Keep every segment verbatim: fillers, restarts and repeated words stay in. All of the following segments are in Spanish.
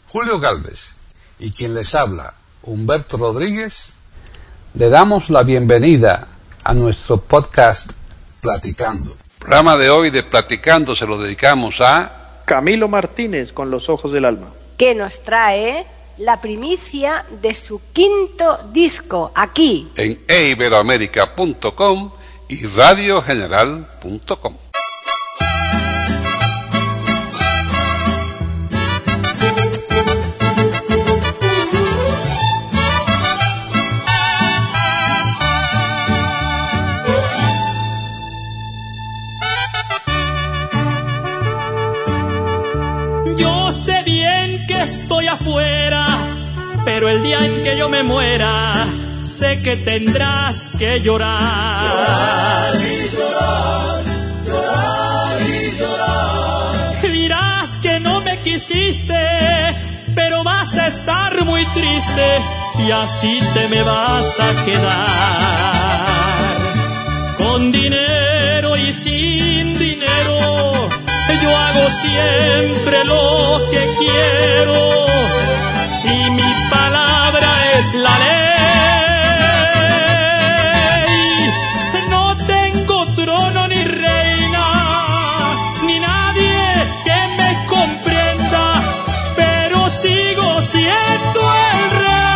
Julio Gálvez y quien les habla, Humberto Rodríguez, le damos la bienvenida a nuestro podcast Platicando. El programa de hoy de Platicando se lo dedicamos a Camilo Martínez con Los Ojos del Alma, que nos trae la primicia de su quinto disco aquí en e iberoamérica punto com y radio general punto com. Yo sé bien que estoy afuera, pero el día en que yo me muera, sé que tendrás que llorar. Llorar y llorar, llorar y llorar. Dirás que no me quisiste, pero vas a estar muy triste y así te me vas a quedar. Con dinero y sin dinero, yo hago siempre lo que quiero y mi palabra es la ley. No tengo trono ni reina, ni nadie que me comprenda, pero sigo siendo el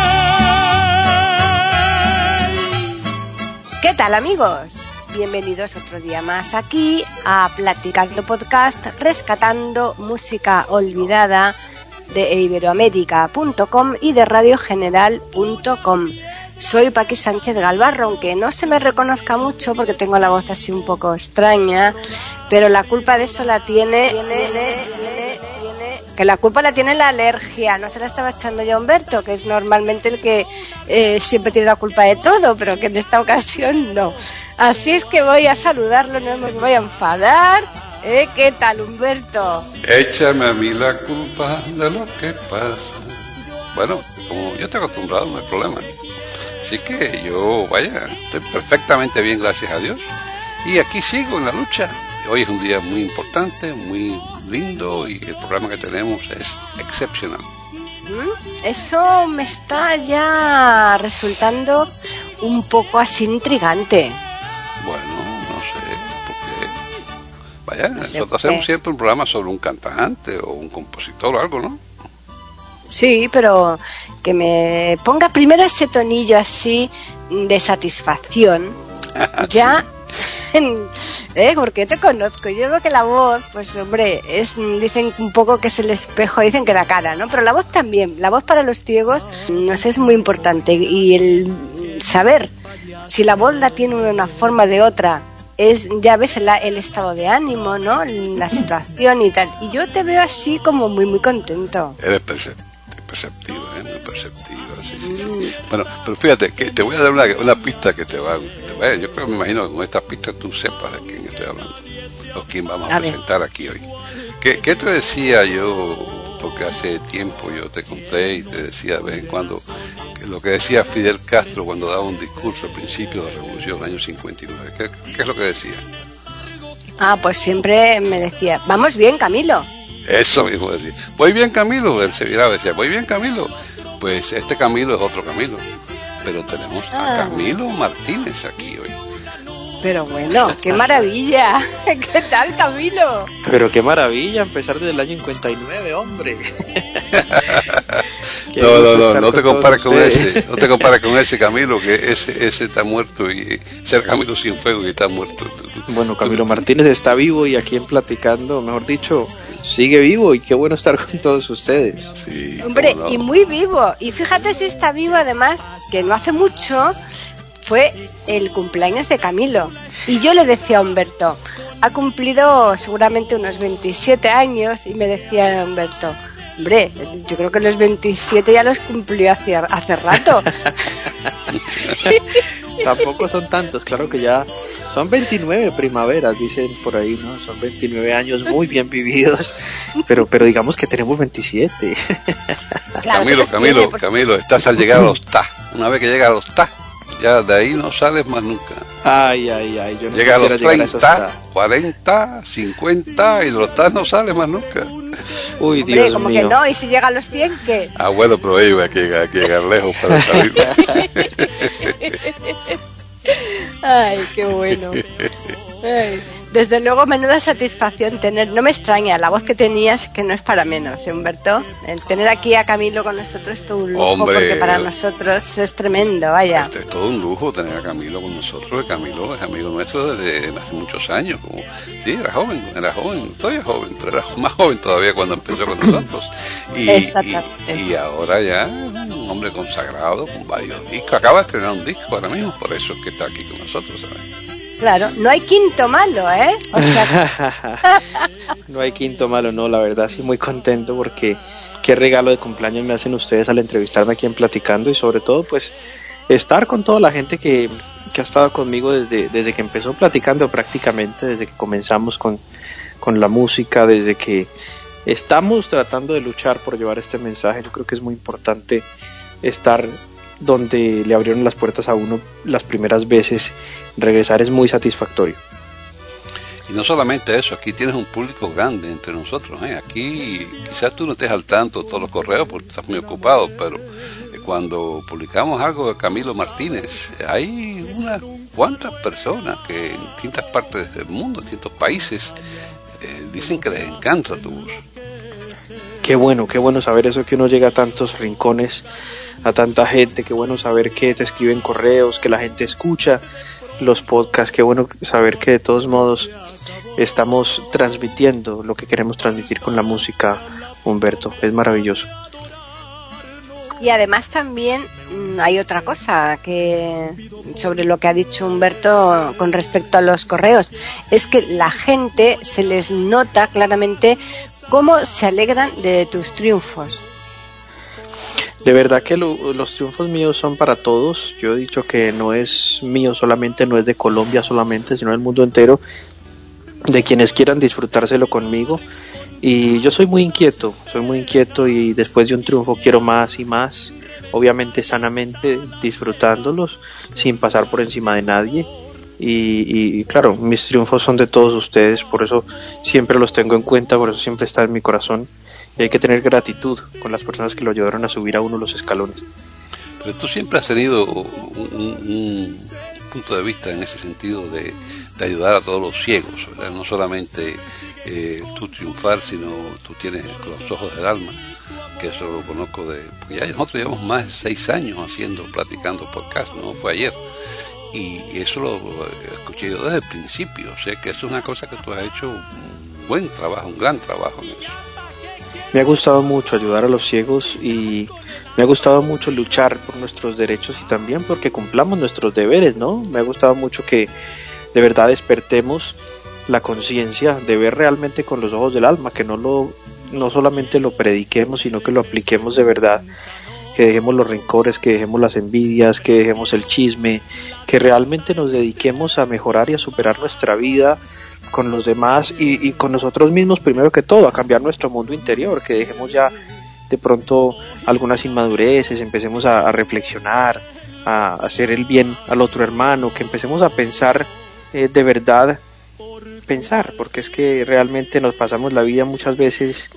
rey. ¿Qué tal, amigos? Bienvenidos otro día más aquí a Platicando Podcast, rescatando música olvidada de e iberoamérica punto com y de radio general punto com. Soy Paqui Sánchez Galvarro, aunque no se me reconozca mucho porque tengo la voz así un poco extraña, pero la culpa de eso la tiene... tiene, tiene, tiene que la culpa la tiene la alergia, no se la estaba echando yo a Humberto, que es normalmente el que eh, siempre tiene la culpa de todo, pero que en esta ocasión no. Así es que voy a saludarlo, no me voy a enfadar. ¿Eh? ¿Qué tal, Humberto? Échame a mí la culpa de lo que pasa. Bueno, como yo estoy acostumbrado, no hay problema. Así que yo, vaya, estoy perfectamente bien, gracias a Dios. Y aquí sigo en la lucha. Hoy es un día muy importante, muy lindo, y el programa que tenemos es excepcional. Eso me está ya resultando un poco así intrigante. Bueno, no sé, porque vaya, no sé nosotros hacemos siempre un programa sobre un cantante o un compositor o algo, ¿no? Sí, pero que me ponga primero ese tonillo así de satisfacción, ya... ¿Eh? Porque yo te conozco, yo veo que la voz, pues hombre, es, dicen un poco que es el espejo, dicen que la cara, ¿no? Pero la voz también, la voz para los ciegos nos es muy importante, y el saber si la voz la tiene de una forma o de otra, es, ya ves el, el estado de ánimo, ¿no? La situación y tal, y yo te veo así como muy muy contento. Eres perceptiva, ¿eh? Muy perceptiva, sí, sí, sí. Bueno, pero fíjate, que te voy a dar una, una pista que te va a gustar. Bueno, yo creo, me imagino que con esta pista tú sepas de quién estoy hablando, o quién vamos a, a presentar ver. Aquí hoy. ¿Qué, ¿Qué te decía yo? Porque hace tiempo yo te conté y te decía de vez en cuando que lo que decía Fidel Castro cuando daba un discurso al principio de la revolución del año cincuenta y nueve. ¿Qué, qué es lo que decía? Ah, pues siempre me decía, vamos bien, Camilo. Eso mismo decía, voy bien, Camilo. Él se miraba y decía, voy bien, Camilo. Pues este Camilo es otro Camilo, pero tenemos ah. a Camilo Martínez aquí hoy. Pero bueno, qué maravilla. ¿Qué tal, Camilo? Pero qué maravilla empezar desde el año cincuenta y nueve, hombre. no, no, no, no te compares con ese, no te compares con ese Camilo, que ese, ese está muerto, y ese Camilo sin fuego y está muerto. Bueno, Camilo Martínez está vivo y aquí en Platicando, mejor dicho, sigue vivo, y qué bueno estar con todos ustedes. Sí, hombre, no. Y muy vivo. Y fíjate si está vivo, además, que no hace mucho fue el cumpleaños de Camilo. Y yo le decía a Humberto, ha cumplido seguramente unos veintisiete años, y me decía Humberto, hombre, yo creo que los veintisiete ya los cumplió hace, hace rato. Tampoco son tantos, claro que ya son veintinueve primaveras, dicen por ahí, ¿no? Son veintinueve años muy bien vividos, pero pero digamos que tenemos veintisiete. Claro, Camilo, Camilo, tiene, por... Camilo, estás al llegar a los T A. Una vez que llegas a los T A, ya de ahí no sales más nunca. Ay, ay, ay, yo no llega a los treinta, a cuarenta, cincuenta y de los T A no sales más nunca. Uy, Hombre, Dios como mío. que no, y si llega a los cien, ¿qué? Ah, bueno, pero ellos hay que llegar, hay que llegar lejos para salir. Ay, qué bueno. Ay, desde luego, menuda satisfacción tener, no me extraña, la voz que tenías, que no es para menos, ¿eh, Humberto? El tener aquí a Camilo con nosotros es todo un lujo, Hombre, porque para nosotros es tremendo, vaya. Este es todo un lujo tener a Camilo con nosotros. Camilo es amigo nuestro desde hace muchos años. Como, sí, era joven, era joven, todavía joven, pero era más joven todavía cuando empezó con nosotros. Y, Exactamente. y, y ahora ya es un hombre consagrado con varios discos. Acaba de estrenar un disco ahora mismo, por eso es que está aquí con nosotros, ¿sabes? Claro, no hay quinto malo, ¿eh? O sea, No hay quinto malo, no, la verdad sí muy contento porque qué regalo de cumpleaños me hacen ustedes al entrevistarme aquí en Platicando y sobre todo pues estar con toda la gente que, que ha estado conmigo desde, desde que empezó Platicando prácticamente, desde que comenzamos con, con la música, desde que estamos tratando de luchar por llevar este mensaje. Yo creo que es muy importante estar donde le abrieron las puertas a uno las primeras veces. Regresar es muy satisfactorio. Y no solamente eso, aquí tienes un público grande entre nosotros, ¿eh? Aquí quizás tú no estés al tanto de todos los correos porque estás muy ocupado, pero cuando publicamos algo de Camilo Martínez, hay unas cuantas personas que en distintas partes del mundo, en distintos países, eh, dicen que les encanta tu voz. Qué bueno, qué bueno saber eso, que uno llega a tantos rincones, a tanta gente, qué bueno saber que te escriben correos, que la gente escucha los podcasts, qué bueno saber que de todos modos estamos transmitiendo lo que queremos transmitir con la música, Humberto, es maravilloso. y además también mmm, hay otra cosa que sobre lo que ha dicho Humberto con respecto a los correos, es que la gente se les nota claramente cómo se alegran de tus triunfos. De verdad que lo, los triunfos míos son para todos. Yo he dicho que no es mío solamente, no es de Colombia solamente, sino del mundo entero, de quienes quieran disfrutárselo conmigo. Y yo soy muy inquieto, soy muy inquieto y después de un triunfo quiero más y más, obviamente sanamente, disfrutándolos, sin pasar por encima de nadie. Y, y claro, mis triunfos son de todos ustedes, por eso siempre los tengo en cuenta, por eso siempre está en mi corazón. Y hay que tener gratitud con las personas que lo ayudaron a subir a uno los escalones. Pero tú siempre has tenido un, un, un punto de vista en ese sentido de, de ayudar a todos los ciegos, ¿verdad? No solamente eh, tú triunfar, sino tú tienes los ojos del alma, que eso lo conozco de... Porque ya nosotros llevamos más de seis años haciendo, platicando podcast, no fue ayer. Y eso lo, lo escuché yo desde el principio, o sea que eso es una cosa que tú has hecho un buen trabajo, un gran trabajo en eso. Me ha gustado mucho ayudar a los ciegos y me ha gustado mucho luchar por nuestros derechos y también porque cumplamos nuestros deberes, ¿no? Me ha gustado mucho que de verdad despertemos la conciencia de ver realmente con los ojos del alma, que no lo no solamente lo prediquemos, sino que lo apliquemos de verdad, que dejemos los rencores, que dejemos las envidias, que dejemos el chisme, que realmente nos dediquemos a mejorar y a superar nuestra vida con los demás y, y con nosotros mismos primero que todo, a cambiar nuestro mundo interior, que dejemos ya de pronto algunas inmadureces, empecemos a, a reflexionar, a hacer el bien al otro hermano, que empecemos a pensar eh, de verdad, pensar, porque es que realmente nos pasamos la vida muchas veces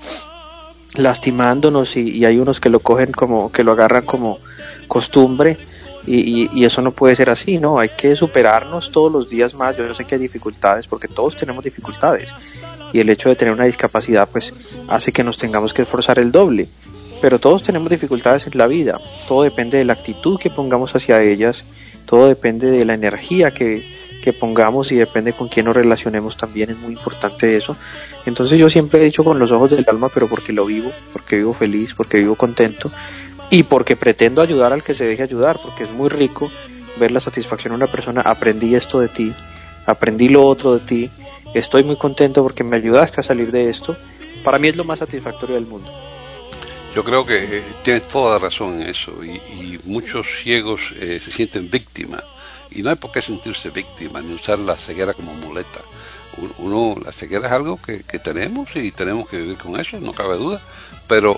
lastimándonos y, y hay unos que lo cogen como, que lo agarran como costumbre. Y, y, y eso no puede ser así, ¿no? Hay que superarnos todos los días más. Yo sé que hay dificultades, porque todos tenemos dificultades. Y el hecho de tener una discapacidad, pues, hace que nos tengamos que esforzar el doble. Pero todos tenemos dificultades en la vida. Todo depende de la actitud que pongamos hacia ellas. Todo depende de la energía que, que pongamos y depende con quién nos relacionemos también. Es muy importante eso. Entonces yo siempre he dicho con los ojos del alma, pero porque lo vivo, porque vivo feliz, porque vivo contento. Y porque pretendo ayudar al que se deje ayudar, porque es muy rico ver la satisfacción de una persona. Aprendí esto de ti, aprendí lo otro de ti, estoy muy contento porque me ayudaste a salir de esto. Para mí es lo más satisfactorio del mundo. Yo creo que eh, tienes toda la razón en eso y, y muchos ciegos eh, se sienten víctimas y no hay por qué sentirse víctima ni usar la ceguera como muleta. Uno, la ceguera es algo que, que tenemos y tenemos que vivir con eso, no cabe duda, pero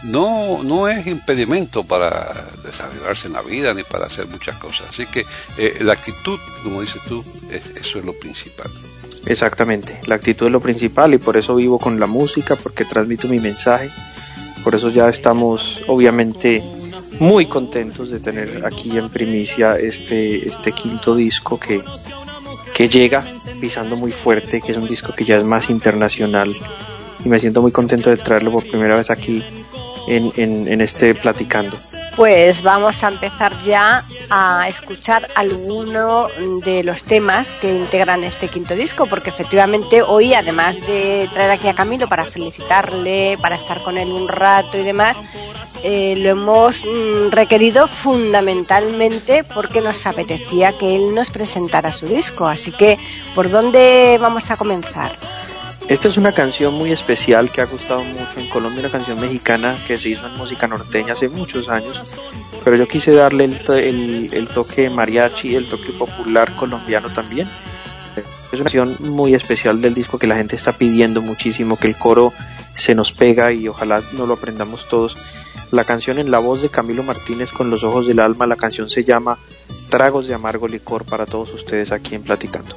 no no es impedimento para desarrollarse en la vida ni para hacer muchas cosas. Así que eh, la actitud, como dices tú, es, eso es lo principal. Exactamente, la actitud es lo principal y por eso vivo con la música, porque transmito mi mensaje. Por eso ya estamos obviamente muy contentos de tener aquí en primicia este, este quinto disco que, que llega pisando muy fuerte, que es un disco que ya es más internacional, y me siento muy contento de traerlo por primera vez aquí en, en, en este Platicando. Pues vamos a empezar ya a escuchar alguno de los temas que integran este quinto disco, porque efectivamente hoy, además de traer aquí a Camilo para felicitarle, para estar con él un rato y demás, eh, lo hemos mm, requerido fundamentalmente porque nos apetecía que él nos presentara su disco. Así que, ¿por dónde vamos a comenzar? Esta es una canción muy especial que ha gustado mucho en Colombia, una canción mexicana que se hizo en música norteña hace muchos años, pero yo quise darle el, to- el, el toque mariachi, el toque popular colombiano también. Es una canción muy especial del disco que la gente está pidiendo muchísimo, que el coro se nos pega y ojalá nos lo aprendamos todos. La canción en la voz de Camilo Martínez con Los Ojos del Alma, la canción se llama Tragos de Amargo Licor, para todos ustedes aquí en Platicando.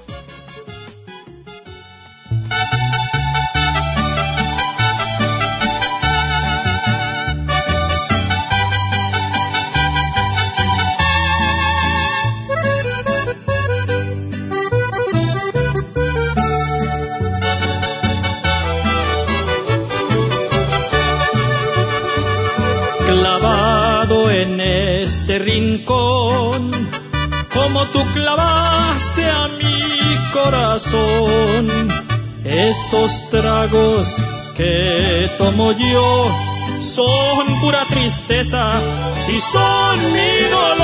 Clavado en este rincón, como tú clavaste a mi corazón, estos tragos que tomo yo son pura tristeza y son mi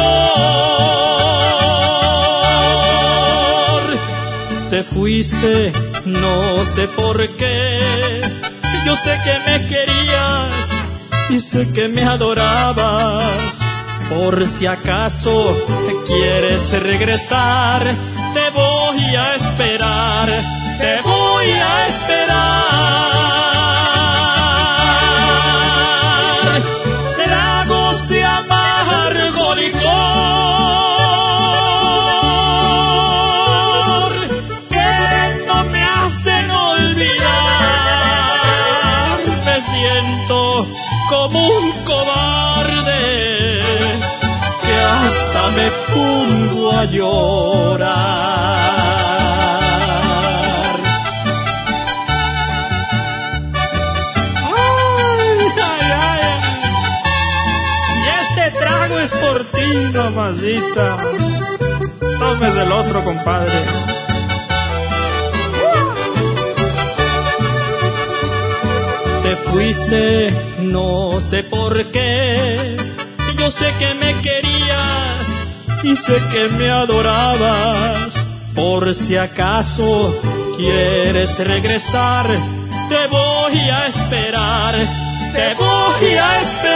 dolor. Te fuiste, no sé por qué, yo sé que me querías y sé que me adorabas. Por si acaso quieres regresar, te voy a esperar, te voy a esperar. Tragos de amargo licor que no me hacen olvidar. Me siento como un cobarde que hasta me pongo a llorar. Ay, ay, ay. Y este trago es por ti, mamacita. Tomes el otro, compadre. Te fuiste, no sé por qué, yo sé que me querías y sé que me adorabas. Por si acaso quieres regresar, te voy a esperar, te voy a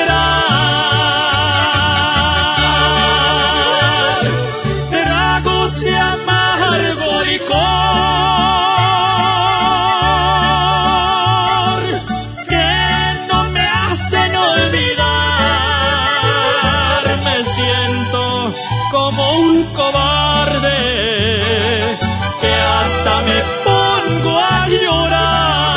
esperar. Tragos de amargo licor como un cobarde que hasta me pongo a llorar.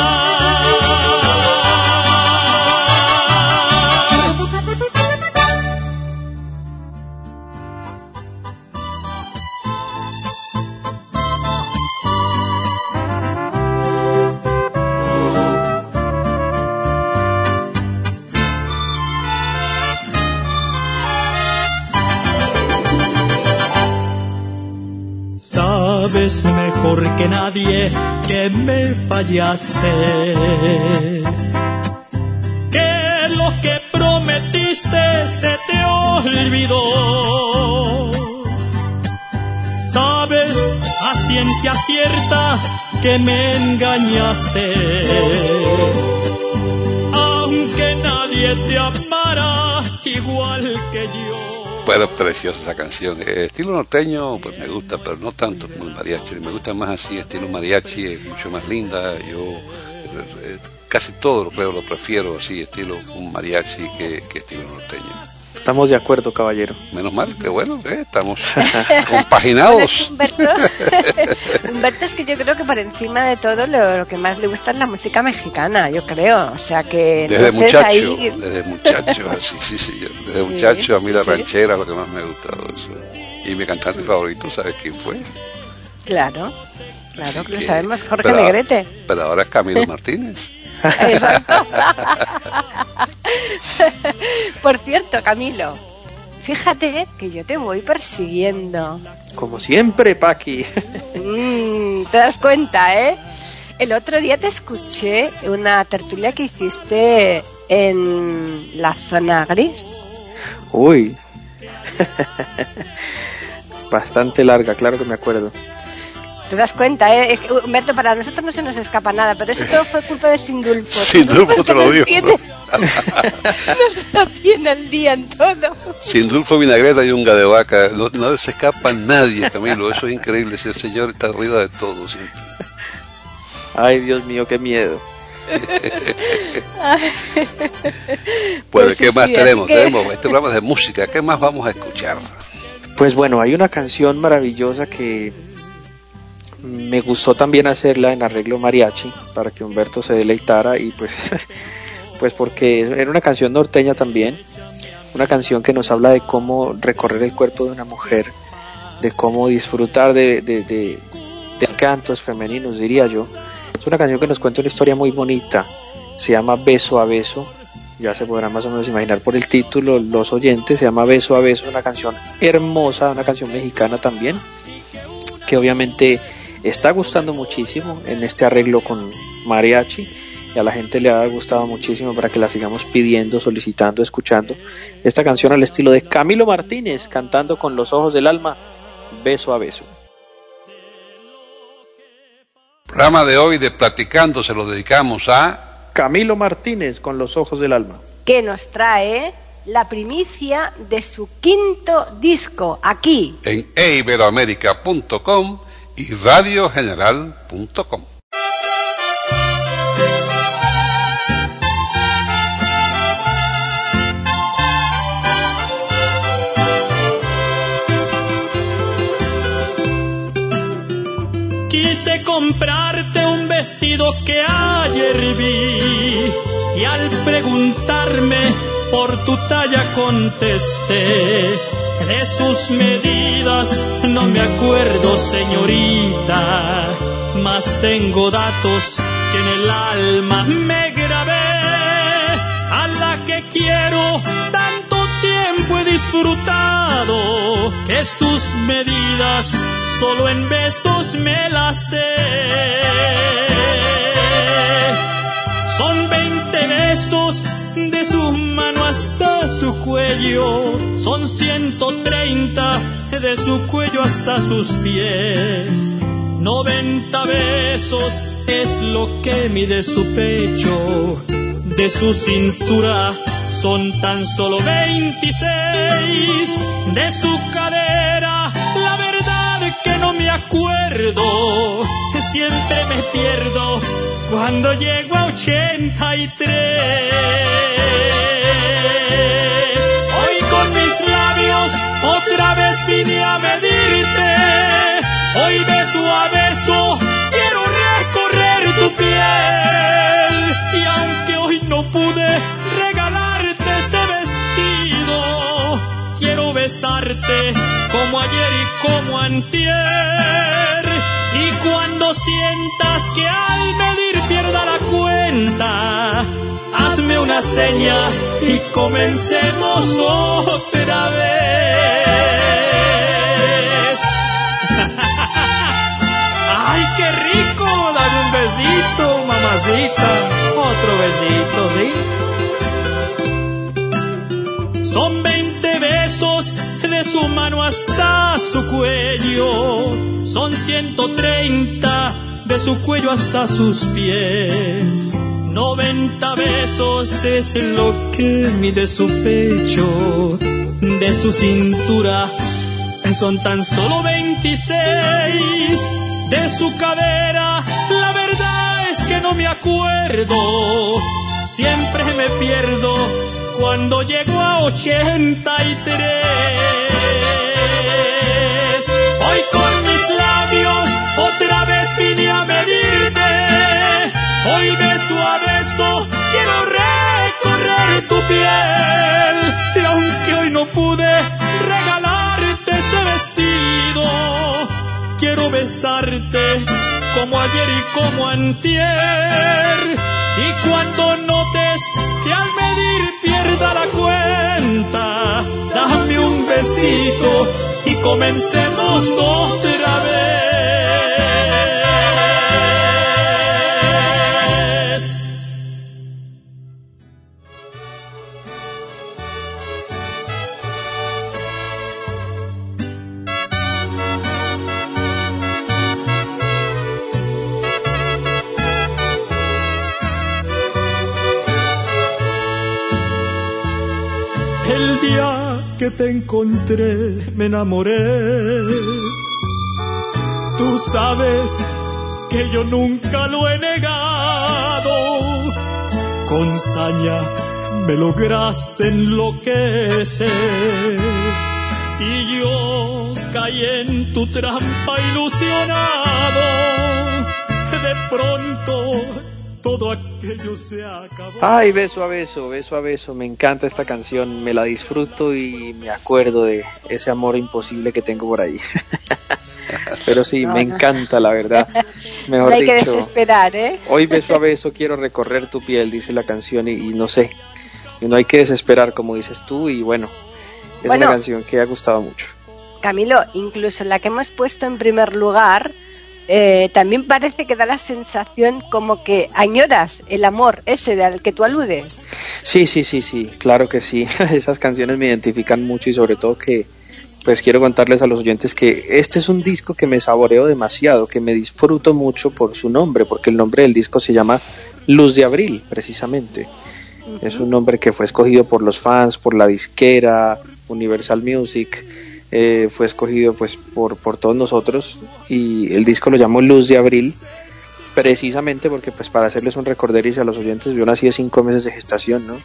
Sabes mejor que nadie que me fallaste, que lo que prometiste se te olvidó. Sabes a ciencia cierta que me engañaste, aunque nadie te amara igual que yo. Bueno, preciosa esa canción. Eh, estilo norteño, pues me gusta, pero no tanto como el mariachi. Me gusta más así, estilo mariachi, es mucho más linda. Yo eh, casi todo lo creo, lo prefiero así, estilo un mariachi que, que estilo norteño. Estamos de acuerdo, caballero. Menos mal, que bueno, eh, estamos compaginados. Humberto, Humberto es que yo creo que por encima de todo lo, lo que más le gusta es la música mexicana, yo creo. O sea que desde muchacho, ahí... desde muchacho, así, sí, sí, yo, desde sí, muchacho a mí sí, la ranchera sí. Lo que más me ha gustado eso. Y mi cantante favorito, ¿sabes quién fue? Claro, claro Así que lo que, sabemos, Jorge pero, Negrete. Pero ahora es Camilo Martínez. Exacto. Por cierto, Camilo, fíjate que yo te voy persiguiendo. Como siempre, Paqui. Mm, te das cuenta, ¿eh? El otro día te escuché una tertulia que hiciste en la zona gris. Uy. Bastante larga, claro que me acuerdo. Te das cuenta, ¿eh? Humberto, para nosotros no se nos escapa nada, pero eso todo fue culpa de Sindulfo. Sindulfo te lo digo. Nos lo tiene el día en todo. Sindulfo, vinagreta y unga de vaca. No, no se escapa nadie, Camilo. Eso es increíble. Si el señor está arriba de todo siempre. Ay, Dios mío, qué miedo. Pues, pues ¿qué sí, más sí, tenemos? Que... Tenemos este programa de música. ¿Qué más vamos a escuchar? Pues bueno, hay una canción maravillosa que me gustó también hacerla en arreglo mariachi para que Humberto se deleitara y pues pues porque era una canción norteña también, una canción que nos habla de cómo recorrer el cuerpo de una mujer, de cómo disfrutar de, de, de, de cantos femeninos, diría yo. Es una canción que nos cuenta una historia muy bonita, se llama Beso a Beso, ya se podrán más o menos imaginar por el título los oyentes, se llama Beso a Beso, una canción hermosa, una canción mexicana también, que obviamente está gustando muchísimo en este arreglo con mariachi y a la gente le ha gustado muchísimo para que la sigamos pidiendo, solicitando, escuchando esta canción al estilo de Camilo Martínez cantando con los ojos del alma, Beso a Beso. Programa de hoy de Platicando se lo dedicamos a Camilo Martínez con los ojos del alma, que nos trae la primicia de su quinto disco aquí en e iberoamérica punto com y radio general punto com. Quise comprarte un vestido que ayer vi y al preguntarme por tu talla contesté. De sus medidas no me acuerdo, señorita, mas tengo datos que en el alma me grabé. A la que quiero tanto tiempo he disfrutado, que sus medidas solo en besos me las sé. Son veinte besos de su mano hasta su cuello, son ciento treinta de su cuello hasta sus pies. Noventa besos es lo que mide su pecho, de su cintura son tan solo veintiséis. De su cadera, la verdad que no me acuerdo, siempre me pierdo cuando llego a ochenta y tres. Hoy con mis labios otra vez vine a medirte, hoy beso a beso quiero recorrer tu piel. Y aunque hoy no pude regalarte ese vestido, quiero besarte como ayer y como antier. Y cuando sientas que al medir pierda la cuenta, hazme una seña y comencemos otra vez. ¡Ay, qué rico! Dame un besito, mamacita. Otro besito, ¿sí? Son veinte besos de su mano hasta su cuello, son ciento treinta de su cuello hasta sus pies. Noventa besos es lo que mide su pecho, de su cintura son tan solo veintiséis. De su cadera, la verdad es que no me acuerdo, siempre me pierdo cuando llegó a ochenta y tres. Hoy con mis labios otra vez vine a medirte. Hoy beso a beso quiero recorrer tu piel. Y aunque hoy no pude regalarte ese vestido, quiero besarte como ayer y como antier. Y cuando notes que al medir pierda la cuenta, dame un besito y comencemos otra vez. El día que te encontré me enamoré. Tú sabes que yo nunca lo he negado. Con saña me lograste enloquecer y yo caí en tu trampa ilusionado. De pronto todo aquello se acabó. Ay, beso a beso, beso a beso, me encanta esta canción, me la disfruto y me acuerdo de ese amor imposible que tengo por ahí. Pero sí, no, me no. encanta, la verdad. Mejor no hay dicho, que desesperar, ¿eh? Hoy beso a beso quiero recorrer tu piel, dice la canción, y, y no sé, no hay que desesperar, como dices tú, y bueno, es bueno, una canción que ha gustado mucho. Camilo, incluso la que hemos puesto en primer lugar, Eh, también parece que da la sensación como que añoras el amor ese al que tú aludes. Sí, sí, sí, sí, claro que sí. Esas canciones me identifican mucho y sobre todo que, pues quiero contarles a los oyentes que este es un disco que me saboreo demasiado, que me disfruto mucho por su nombre, porque el nombre del disco se llama Luz de Abril, precisamente. Uh-huh. Es un nombre que fue escogido por los fans, por la disquera, Universal Music. Eh, fue escogido pues por, por todos nosotros y el disco lo llamó Luz de Abril precisamente porque pues para hacerles un recorderis a los oyentes, yo nací de cinco meses de gestación, ¿no?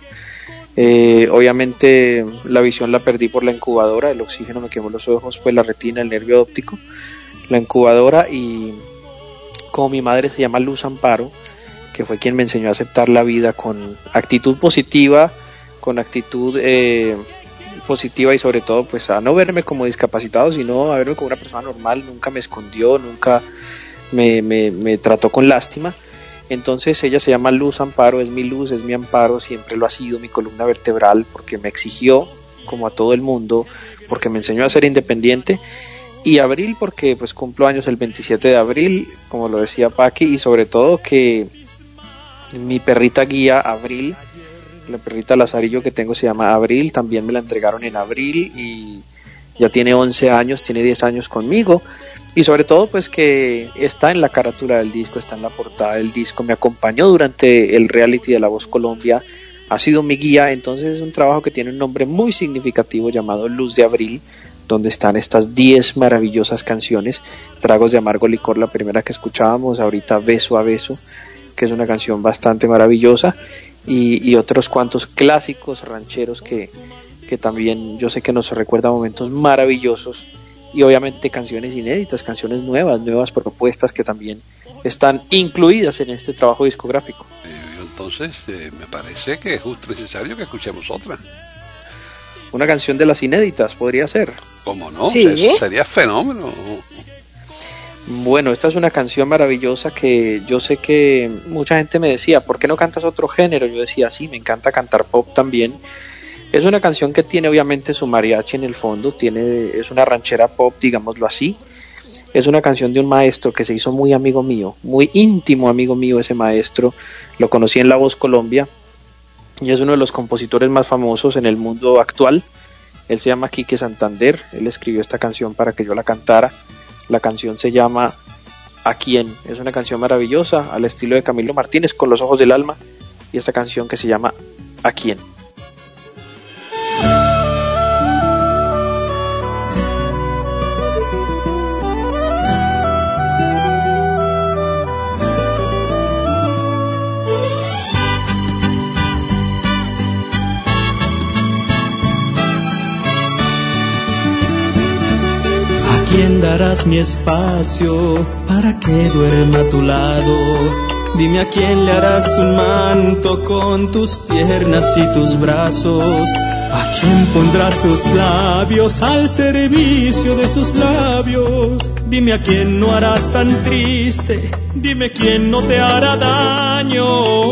Eh, obviamente la visión la perdí por la incubadora, el oxígeno me quemó los ojos, pues la retina, el nervio óptico, la incubadora, y como mi madre se llama Luz Amparo, que fue quien me enseñó a aceptar la vida con actitud positiva, con actitud eh, positiva y sobre todo pues a no verme como discapacitado, sino a verme como una persona normal. Nunca me escondió, nunca me, me, me trató con lástima. Entonces ella se llama Luz Amparo, es mi luz, es mi amparo, siempre lo ha sido, mi columna vertebral, porque me exigió como a todo el mundo, porque me enseñó a ser independiente. Y Abril porque pues cumplo años el veintisiete de abril, como lo decía Paqui, y sobre todo que mi perrita guía Abril, la perrita Lazarillo que tengo se llama Abril, también me la entregaron en abril y ya tiene once años, tiene diez años conmigo, y sobre todo pues que está en la carátula del disco, está en la portada del disco, me acompañó durante el reality de La Voz Colombia, ha sido mi guía. Entonces es un trabajo que tiene un nombre muy significativo llamado Luz de Abril, donde están estas diez maravillosas canciones. Tragos de Amargo Licor, la primera que escuchábamos, ahorita Beso a Beso, que es una canción bastante maravillosa, y, y otros cuantos clásicos rancheros que, que también yo sé que nos recuerda momentos maravillosos, y obviamente canciones inéditas, canciones nuevas, nuevas propuestas que también están incluidas en este trabajo discográfico. Eh, entonces eh, me parece que es justo necesario que escuchemos otra. Una canción de las inéditas podría ser. ¿Cómo no? Sí. Es, sería fenómeno. Bueno, esta es una canción maravillosa que yo sé que mucha gente me decía, ¿por qué no cantas otro género? Yo decía, sí, me encanta cantar pop también. Es una canción que tiene obviamente su mariachi en el fondo, tiene, es una ranchera pop, digámoslo así. Es una canción de un maestro que se hizo muy amigo mío, muy íntimo amigo mío ese maestro. Lo conocí en La Voz Colombia y es uno de los compositores más famosos en el mundo actual. Él se llama Quique Santander, él escribió esta canción para que yo la cantara. La canción se llama ¿A quién? Es una canción maravillosa al estilo de Camilo Martínez, Con los ojos del alma, y esta canción que se llama ¿A quién? quién darás mi espacio para que duerma a tu lado. Dime a quién le harás un manto con tus piernas y tus brazos. ¿A quién pondrás tus labios al servicio de sus labios? Dime a quién no harás tan triste, dime quién no te hará daño.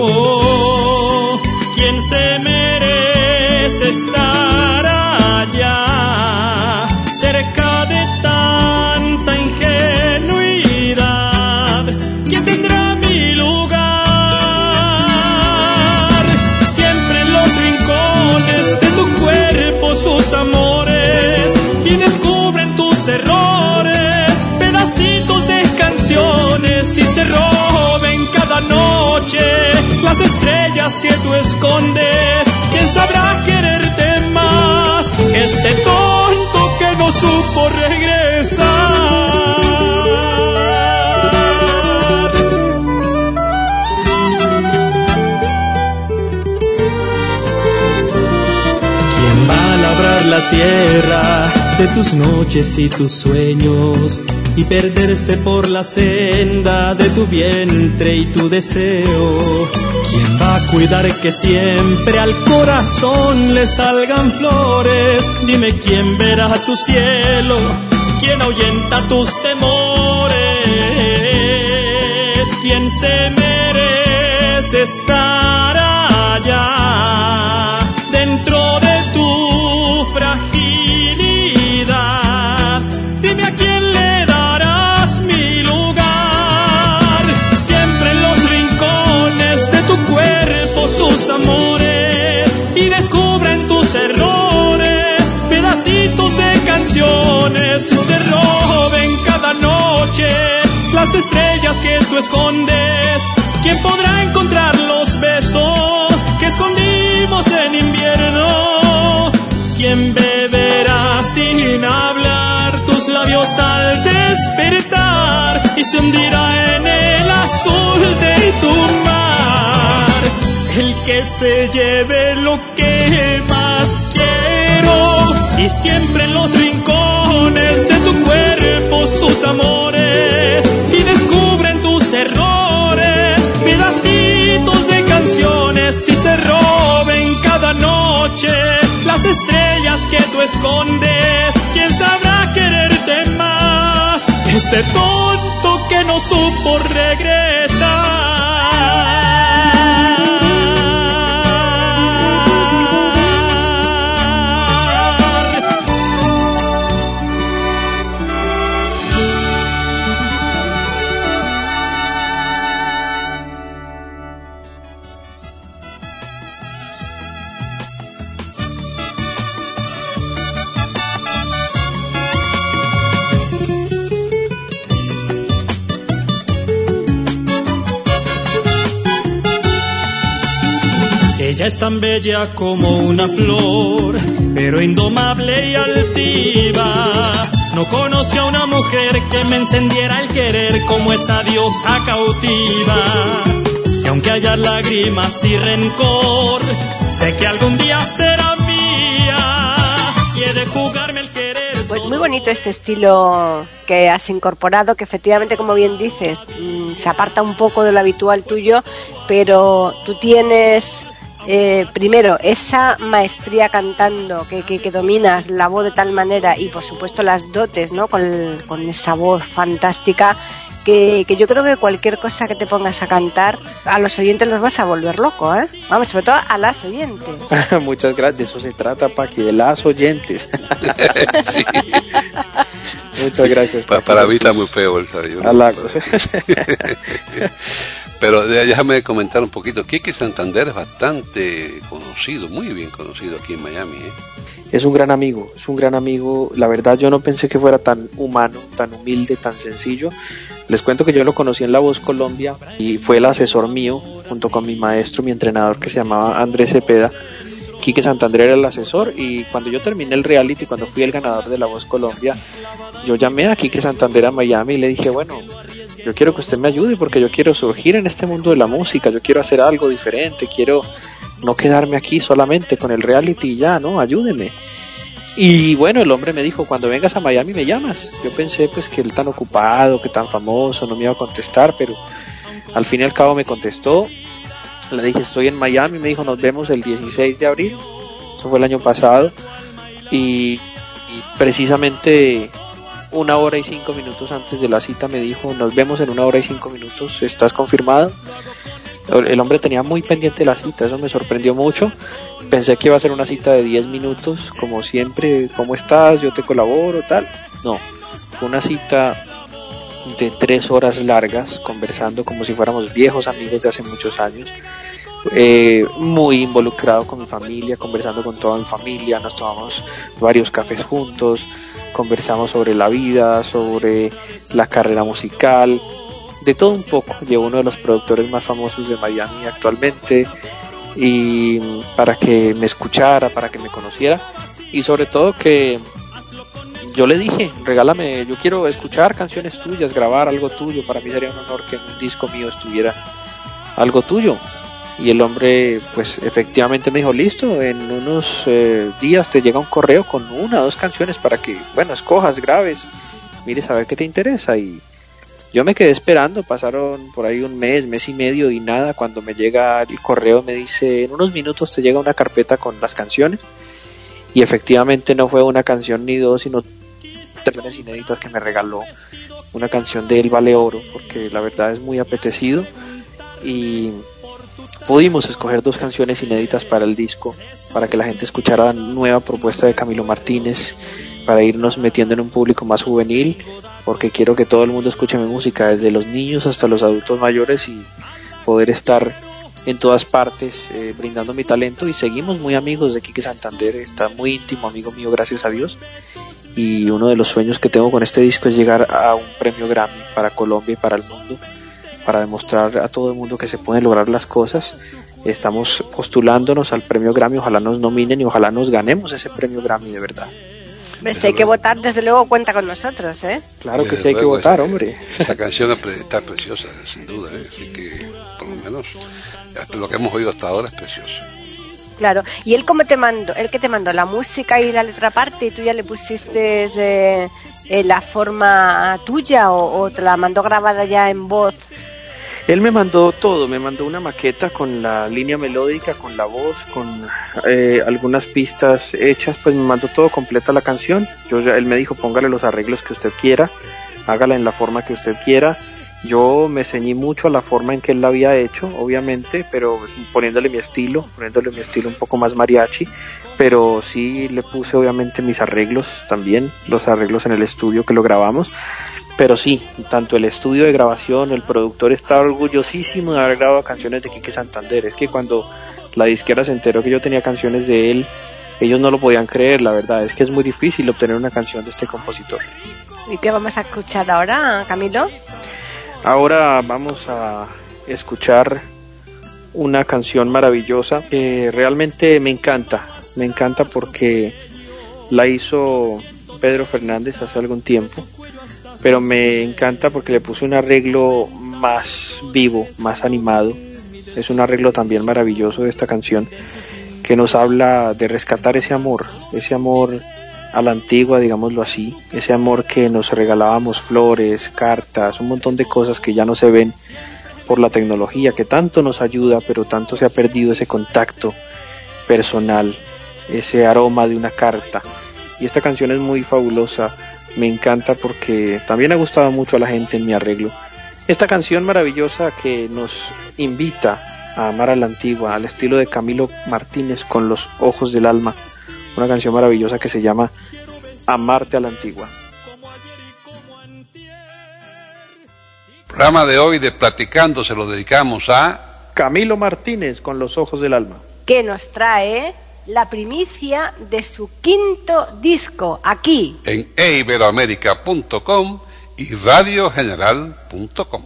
¿Quién se merece estar allá, cerca de tanta ingenuidad? ¿Quién tendrá mi lugar? Siempre en los rincones de tu cuerpo sus amores, y descubren tus errores, pedacitos de canciones, y se roben cada noche las estrellas que tú escondes. ¿Quién sabrá quererte más que este tonto que no supo regresar? ¿Quién va a labrar la tierra de tus noches y tus sueños y perderse por la senda de tu vientre y tu deseo? ¿Quién va a cuidar que siempre al corazón le salgan flores? Dime quién verá tu cielo, quién ahuyenta tus temores. ¿Quién se merece estar allá dentro de tu fragilidad? Dime a quién le darás mi lugar. Siempre en los rincones de tu cuerpo sus amores, y descubren tus errores, pedacitos de canciones, y se roben cada noche las estrellas que tú escondes. ¿Quién podrá encontrar los besos que escondimos en invierno? ¿Quién beberá sin hablar tus labios al despertar y se hundirá en el azul de tu mar? El que se lleve lo que más quiero, y siempre en los rincones de tu cuerpo sus amores, y descubren tus errores, pedacitos de canciones, y se roben cada noche las estrellas que tú escondes. ¿Quién sabrá quererte más? Este tonto que no supo regresar. Ella es tan bella como una flor, pero indomable y altiva. No conocí a una mujer que me encendiera el querer como esa diosa cautiva. Y aunque haya lágrimas y rencor, sé que algún día será mía, y he de jugarme el querer. Pues muy bonito este estilo que has incorporado, que efectivamente, como bien dices, se aparta un poco de lo habitual tuyo, pero tú tienes... Eh, primero, esa maestría cantando, que, que, que dominas la voz de tal manera, y por supuesto las dotes, ¿no? Con, con esa voz fantástica, que, que yo creo que cualquier cosa que te pongas a cantar, a los oyentes los vas a volver loco, ¿eh? Vamos, sobre todo a las oyentes. Muchas gracias, de eso se trata, Paqui, de las oyentes. Sí. Muchas gracias. Pa, para mí está muy feo el sayo. Halagos. Pero déjame comentar un poquito. Quique Santander es bastante conocido, muy bien conocido aquí en Miami, ¿eh? Es un gran amigo, es un gran amigo. La verdad, yo no pensé que fuera tan humano, tan humilde, tan sencillo. Les cuento que yo lo conocí en La Voz Colombia y fue el asesor mío, junto con mi maestro, mi entrenador, que se llamaba Andrés Cepeda. Quique Santander era el asesor, y cuando yo terminé el reality, cuando fui el ganador de La Voz Colombia, yo llamé a Quique Santander a Miami y le dije, bueno, yo quiero que usted me ayude porque yo quiero surgir en este mundo de la música, yo quiero hacer algo diferente, quiero no quedarme aquí solamente con el reality y ya, ¿no? Ayúdeme. Y bueno, el hombre me dijo, cuando vengas a Miami me llamas. Yo pensé pues que él tan ocupado, que tan famoso, no me iba a contestar, pero al fin y al cabo me contestó. Le dije, estoy en Miami, me dijo, nos vemos el dieciséis de abril, eso fue el año pasado, y, y precisamente una hora y cinco minutos antes de la cita me dijo, nos vemos en una hora y cinco minutos, ¿estás confirmado? El hombre tenía muy pendiente la cita, eso me sorprendió mucho. Pensé que iba a ser una cita de diez minutos, como siempre, ¿cómo estás? Yo te colaboro, tal. No, fue una cita de tres horas largas, conversando como si fuéramos viejos amigos de hace muchos años. Eh, muy involucrado con mi familia, conversando con toda mi familia, nos tomamos varios cafés juntos, conversamos sobre la vida, sobre la carrera musical, de todo un poco. Llevo uno de los productores más famosos de Miami actualmente, y para que me escuchara, para que me conociera, y sobre todo que yo le dije, regálame, yo quiero escuchar canciones tuyas, grabar algo tuyo, para mí sería un honor que en un disco mío estuviera algo tuyo. Y el hombre pues efectivamente me dijo, listo, en unos eh, días te llega un correo con una o dos canciones para que, bueno, escojas, grabes, mires a ver qué te interesa. Y yo me quedé esperando, pasaron por ahí un mes, mes y medio y nada. Cuando me llega el correo me dice, en unos minutos te llega una carpeta con las canciones. Y efectivamente no fue una canción ni dos, sino canciones inéditas que me regaló. Una canción de El Vale Oro, porque la verdad es muy apetecido. Y pudimos escoger dos canciones inéditas para el disco, para que la gente escuchara la nueva propuesta de Camilo Martínez, para irnos metiendo en un público más juvenil, porque quiero que todo el mundo escuche mi música, desde los niños hasta los adultos mayores, y poder estar en todas partes eh, brindando mi talento. Y seguimos muy amigos de Quique Santander, está muy íntimo amigo mío, gracias a Dios. Y uno de los sueños que tengo con este disco es llegar a un premio Grammy para Colombia y para el mundo, para demostrar a todo el mundo que se pueden lograr las cosas. Estamos postulándonos al premio Grammy, ojalá nos nominen y ojalá nos ganemos ese premio Grammy de verdad. Hombre, si hay que votar, desde luego cuenta con nosotros, ¿eh? Claro que sí hay que votar, esa, hombre. Esa canción está preciosa, sin duda, ¿eh? Así que, por lo menos, hasta lo que hemos oído hasta ahora es precioso. Claro, y él cómo te mandó, él que te mandó la música y la letra aparte, y tú ya le pusiste eh, eh, la forma tuya, o, o te la mandó grabada ya en voz. Él me mandó todo, me mandó una maqueta con la línea melódica, con la voz, con eh, algunas pistas hechas, pues me mandó todo completa la canción. Yo, él me dijo, póngale los arreglos que usted quiera, hágala en la forma que usted quiera. Yo me ceñí mucho a la forma en que él la había hecho, obviamente, pero poniéndole mi estilo, poniéndole mi estilo un poco más mariachi, pero sí le puse obviamente mis arreglos también, los arreglos en el estudio que lo grabamos. Pero sí, tanto el estudio de grabación, el productor está orgullosísimo de haber grabado canciones de Quique Santander. Es que cuando la disquera se enteró que yo tenía canciones de él, ellos no lo podían creer, la verdad. Es que es muy difícil obtener una canción de este compositor. ¿Y qué vamos a escuchar ahora, Camilo? Ahora vamos a escuchar una canción maravillosa que realmente me encanta. Me encanta porque la hizo Pedro Fernández hace algún tiempo. Pero me encanta porque le puse un arreglo más vivo, más animado. Es un arreglo también maravilloso de esta canción, que nos habla de rescatar ese amor, ese amor a la antigua, digámoslo así, ese amor que nos regalábamos flores, cartas, un montón de cosas que ya no se ven por la tecnología, que tanto nos ayuda, pero tanto se ha perdido ese contacto personal, ese aroma de una carta. Y esta canción es muy fabulosa. Me encanta porque también ha gustado mucho a la gente en mi arreglo. Esta canción maravillosa que nos invita a amar a la antigua, al estilo de Camilo Martínez, con Los Ojos del Alma. Una canción maravillosa que se llama Amarte a la Antigua. El programa de hoy de Platicando se lo dedicamos a Camilo Martínez con Los Ojos del Alma, que nos trae la primicia de su quinto disco aquí en e iberoamérica punto com y radio general punto com.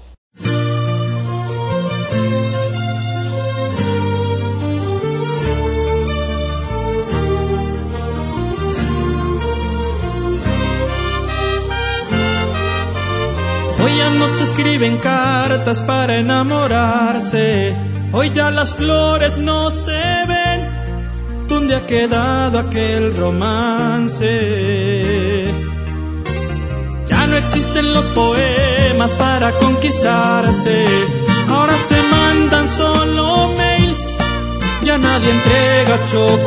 Hoy ya no se escriben cartas para enamorarse, hoy ya las flores no se ven. Tú ¿dónde ha quedado aquel romance? Ya no existen los poemas para conquistarse, ahora se mandan solo mails, ya nadie entrega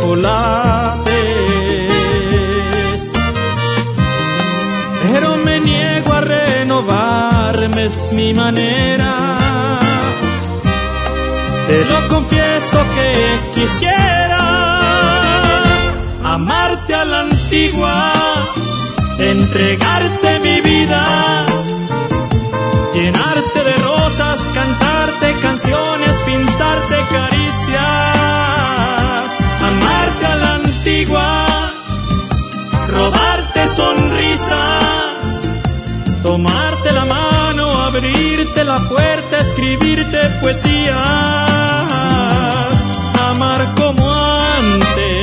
chocolates. Pero me niego a renovarme, es mi manera. Te lo confieso que quisiera amarte a la antigua, entregarte mi vida, llenarte de rosas, cantarte canciones, pintarte caricias. Amarte a la antigua, robarte sonrisas, tomarte la mano, abrirte la puerta, escribirte poesías, amar como antes.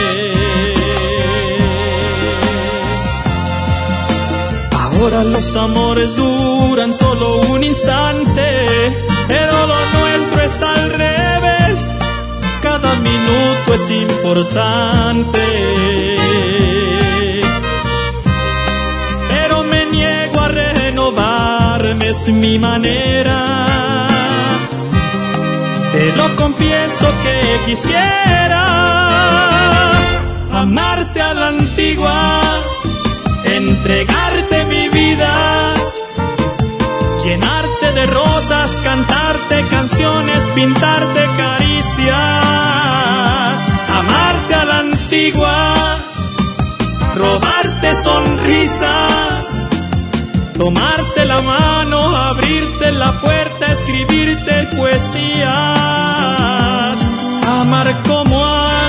Ahora los amores duran solo un instante, pero lo nuestro es al revés, cada minuto es importante. Pero me niego a renovarme, es mi manera. Te lo confieso que quisiera amarte a la antigua, entregarte mi vida, llenarte de rosas, cantarte canciones, pintarte caricias. Amarte a la antigua, robarte sonrisas, tomarte la mano, abrirte la puerta, escribirte poesías, amar como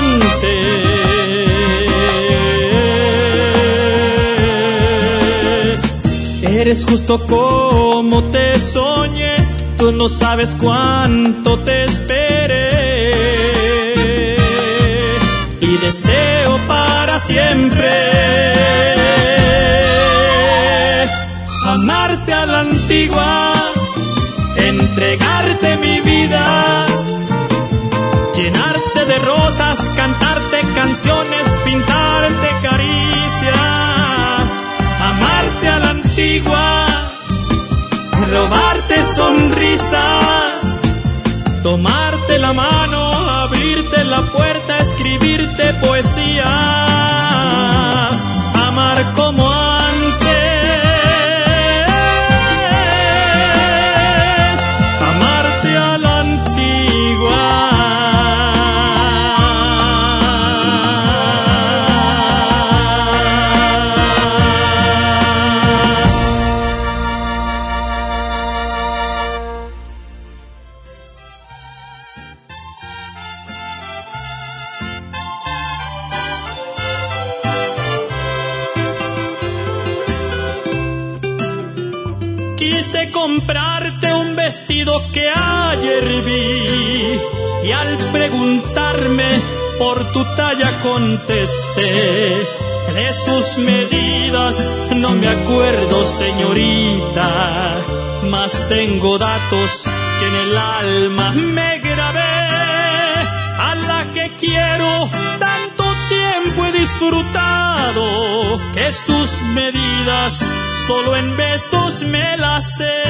antes. Eres justo como te soñé, tú no sabes cuánto te esperé y deseo para siempre amarte a la antigua, entregarte mi vida, llenarte de rosas, cantarte canciones, pintarte caricias. Amarte a la antigua, robarte sonrisas, tomarte la mano, abrirte la puerta, escribirte poesías, amar como antes. Quise comprarte un vestido que ayer vi y al preguntarme por tu talla contesté, de sus medidas no me acuerdo, señorita, mas tengo datos que en el alma me grabé. A la que quiero tanto tiempo he disfrutado, que sus medidas solo en besos me las sé.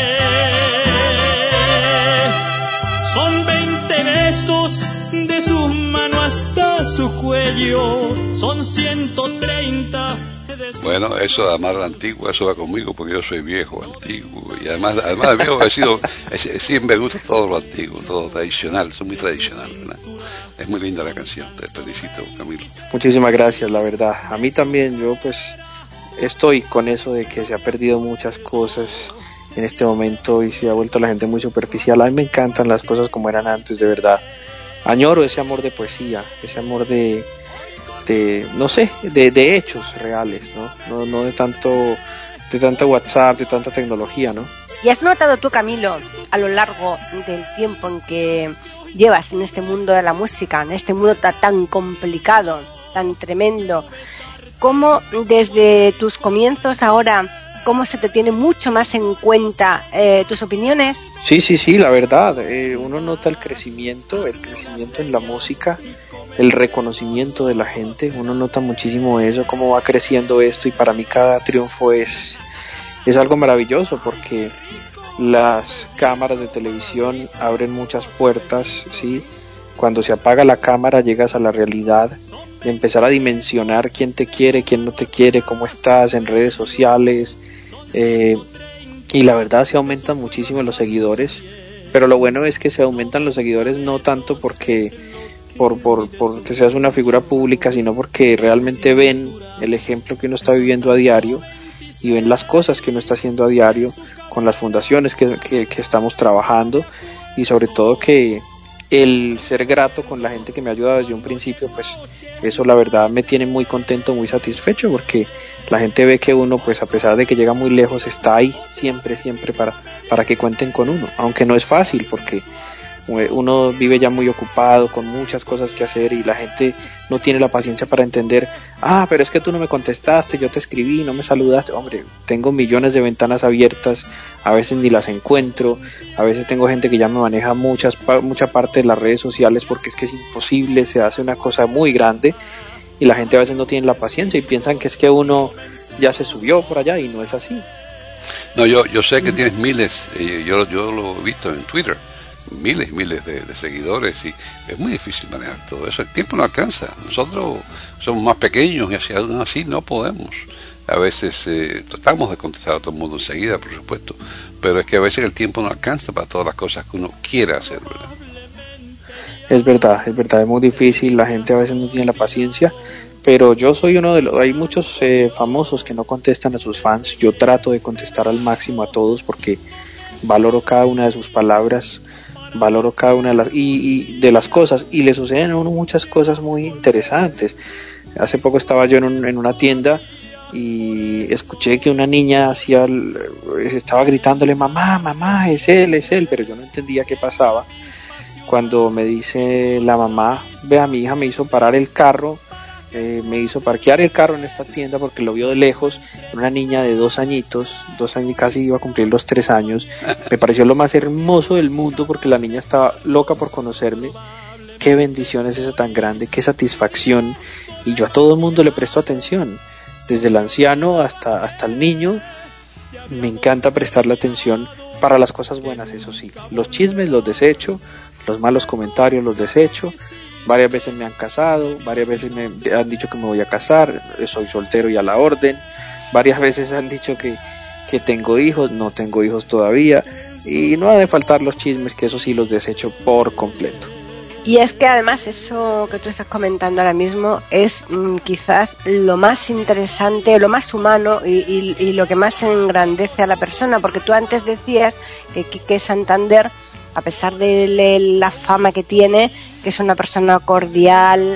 Son veinte besos de su mano hasta su cuello, son ciento treinta de su... Bueno, eso de amar la antigua, eso va conmigo porque yo soy viejo, antiguo, y además, además viejo he sido, siempre me gusta todo lo antiguo, todo tradicional, soy muy tradicional, ¿verdad? Es muy linda la canción, te felicito, Camilo. Muchísimas gracias, la verdad. A mí también, yo pues estoy con eso de que se ha perdido muchas cosas en este momento y se ha vuelto la gente muy superficial. A mí me encantan las cosas como eran antes, de verdad. Añoro ese amor de poesía, ese amor de, de no sé, de, de hechos reales, ¿no? No, no de tanto, de tanta WhatsApp, de tanta tecnología, ¿no? ¿Y has notado tú, Camilo, a lo largo del tiempo en que llevas en este mundo de la música, en este mundo ta- tan complicado, tan tremendo, cómo desde tus comienzos ahora, cómo se te tiene mucho más en cuenta eh, tus opiniones? Sí, sí, sí, la verdad, eh, uno nota el crecimiento, el crecimiento en la música el reconocimiento de la gente. Uno nota muchísimo eso, cómo va creciendo esto, y para mí cada triunfo es, es algo maravilloso, porque las cámaras de televisión abren muchas puertas, ¿sí? Cuando se apaga la cámara llegas a la realidad de empezar a dimensionar quién te quiere, quién no te quiere, cómo estás en redes sociales, eh, y la verdad se aumentan muchísimo los seguidores, pero lo bueno es que se aumentan los seguidores no tanto porque por, por, por que seas una figura pública, sino porque realmente ven el ejemplo que uno está viviendo a diario y ven las cosas que uno está haciendo a diario con las fundaciones que, que, que estamos trabajando, y sobre todo que el ser grato con la gente que me ha ayudado desde un principio, pues eso la verdad me tiene muy contento, muy satisfecho, porque la gente ve que uno, pues a pesar de que llega muy lejos, está ahí siempre, siempre para, para que cuenten con uno, aunque no es fácil, porque uno vive ya muy ocupado, con muchas cosas que hacer, y la gente no tiene la paciencia para entender, ah, pero es que tú no me contestaste, yo te escribí, no me saludaste. Hombre, tengo millones de ventanas abiertas, a veces ni las encuentro, a veces tengo gente que ya me maneja muchas, mucha parte de las redes sociales, porque es que es imposible, se hace una cosa muy grande, y la gente a veces no tiene la paciencia y piensan que es que uno ya se subió por allá, y no es así. No, yo yo sé que tienes miles, eh, yo, yo lo he visto en Twitter, miles y miles de, de seguidores, y es muy difícil manejar todo eso. El tiempo no alcanza, nosotros somos más pequeños y así, aún así no podemos. A veces eh, tratamos de contestar a todo el mundo enseguida, por supuesto, pero es que a veces el tiempo no alcanza para todas las cosas que uno quiera hacer, ¿verdad? Es verdad, es verdad, es muy difícil, la gente a veces no tiene la paciencia, pero yo soy uno de los, hay muchos eh, famosos que no contestan a sus fans. Yo trato de contestar al máximo a todos, porque valoro cada una de sus palabras, valoro cada una de las y, y de las cosas, y le suceden a uno muchas cosas muy interesantes. Hace poco estaba yo en, un, en una tienda y escuché que una niña hacía, estaba gritándole mamá, mamá, es él, es él, pero yo no entendía qué pasaba. Cuando me dice la mamá, vea, mi hija me hizo parar el carro, eh, me hizo parquear el carro en esta tienda porque lo vio de lejos, una niña de dos añitos, dos años, casi iba a cumplir los tres años. Me pareció lo más hermoso del mundo, porque la niña estaba loca por conocerme. Qué bendición es esa tan grande, qué satisfacción, y yo a todo el mundo le presto atención, desde el anciano hasta, hasta el niño. Me encanta prestarle atención para las cosas buenas, eso sí. Los chismes los desecho, los malos comentarios los desecho. Varias veces me han casado, varias veces me han dicho que me voy a casar, soy soltero y a la orden. Varias veces han dicho que, que tengo hijos, no tengo hijos todavía. Y no ha de faltar los chismes, que eso sí los desecho por completo. Y es que además eso que tú estás comentando ahora mismo es mmm, quizás lo más interesante, lo más humano y, y, y lo que más engrandece a la persona, porque tú antes decías que Quique Santander, a pesar de la fama que tiene, que es una persona cordial,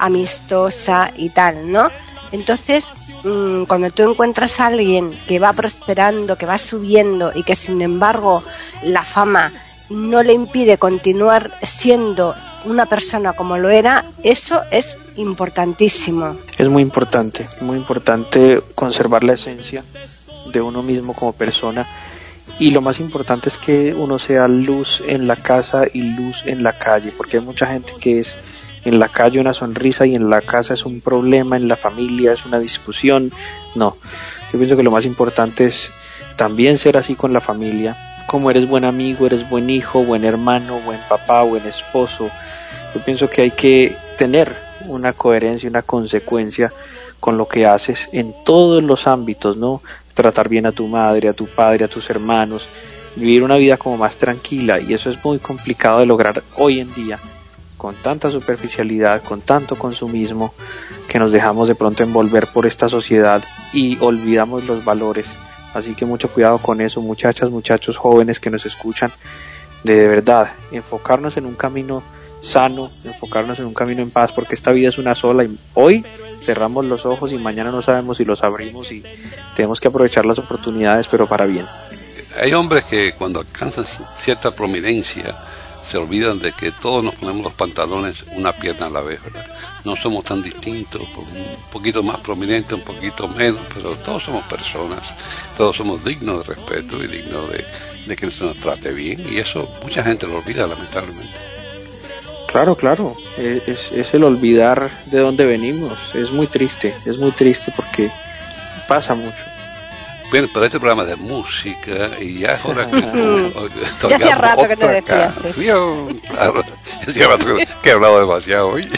amistosa y tal, ¿no? Entonces, mmm, cuando tú encuentras a alguien que va prosperando, que va subiendo y que sin embargo la fama no le impide continuar siendo una persona como lo era, eso es importantísimo. Es muy importante, muy importante conservar la esencia de uno mismo como persona, y lo más importante es que uno sea luz en la casa y luz en la calle, porque hay mucha gente que es en la calle una sonrisa y en la casa es un problema, en la familia es una discusión. No, yo pienso que lo más importante es también ser así con la familia, como eres buen amigo, eres buen hijo, buen hermano, buen papá, buen esposo. Yo pienso que hay que tener una coherencia, una consecuencia con lo que haces en todos los ámbitos, ¿no? Tratar bien a tu madre, a tu padre, a tus hermanos, vivir una vida como más tranquila, y eso es muy complicado de lograr hoy en día, con tanta superficialidad, con tanto consumismo, que nos dejamos de pronto envolver por esta sociedad y olvidamos los valores. Así que mucho cuidado con eso, muchachas, muchachos jóvenes que nos escuchan, de, de verdad, enfocarnos en un camino sano, enfocarnos en un camino en paz, porque esta vida es una sola y hoy cerramos los ojos y mañana no sabemos si los abrimos, y tenemos que aprovechar las oportunidades, pero para bien. Hay hombres que cuando alcanzan cierta prominencia se olvidan de que todos nos ponemos los pantalones una pierna a la vez, ¿verdad? No somos tan distintos, un poquito más prominente, un poquito menos, pero todos somos personas, todos somos dignos de respeto y dignos de, de que se nos trate bien, y eso mucha gente lo olvida, lamentablemente. Claro, claro, es, es el olvidar de dónde venimos, es muy triste, es muy triste porque pasa mucho. Bueno, pero este programa de música y ya es hora que... ya hacía rato que no decías eso. Claro, hacía rato que he hablado demasiado hoy.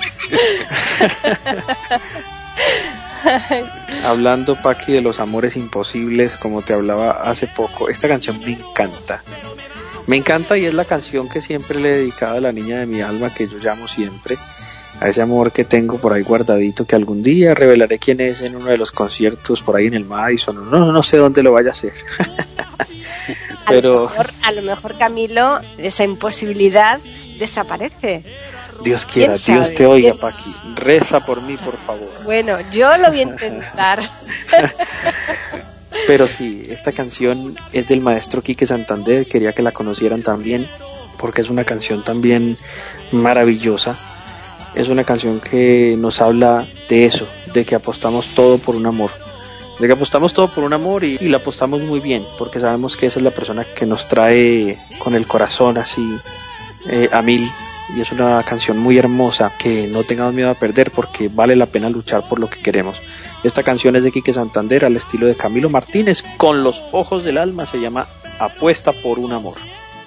Hablando, Paqui, de los amores imposibles, como te hablaba hace poco, esta canción me encanta. Me encanta y es la canción que siempre le he dedicado a la niña de mi alma, que yo llamo siempre, a ese amor que tengo por ahí guardadito, que algún día revelaré quién es en uno de los conciertos por ahí en el Madison, no, no sé dónde lo vaya a hacer. Pero a lo mejor, a lo mejor, Camilo, esa imposibilidad desaparece. Dios quiera, Dios te oiga, Paqui, reza por mí, por favor. Bueno, yo lo voy a intentar. Pero sí, esta canción es del maestro Quique Santander, quería que la conocieran también, porque es una canción también maravillosa. Es una canción que nos habla de eso, de que apostamos todo por un amor, de que apostamos todo por un amor y, y la apostamos muy bien, porque sabemos que esa es la persona que nos trae con el corazón así eh, a mil. Y es una canción muy hermosa que no tengamos miedo a perder porque vale la pena luchar por lo que queremos. Esta canción es de Quique Santander al estilo de Camilo Martínez, con los ojos del alma, se llama Apuesta por un amor.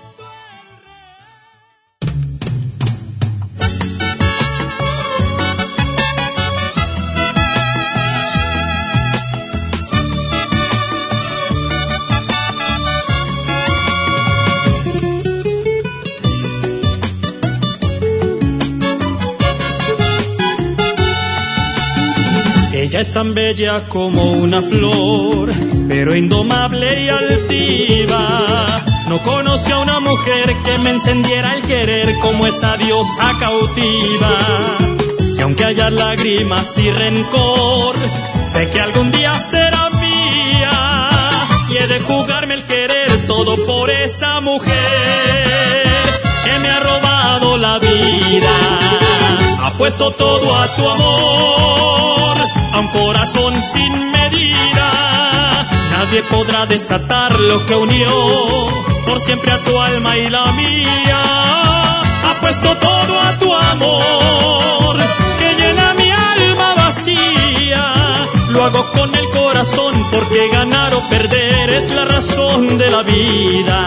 Ella es tan bella como una flor, pero indomable y altiva. No conocí a una mujer que me encendiera el querer como esa diosa cautiva. Y aunque haya lágrimas y rencor, sé que algún día será mía. Y he de jugarme el querer todo por esa mujer que me ha robado la vida. Apuesto todo a tu amor, a un corazón sin medida. Nadie podrá desatar lo que unió por siempre a tu alma y la mía. Apuesto todo a tu amor que llena mi alma vacía. Lo hago con el corazón porque ganar o perder es la razón de la vida.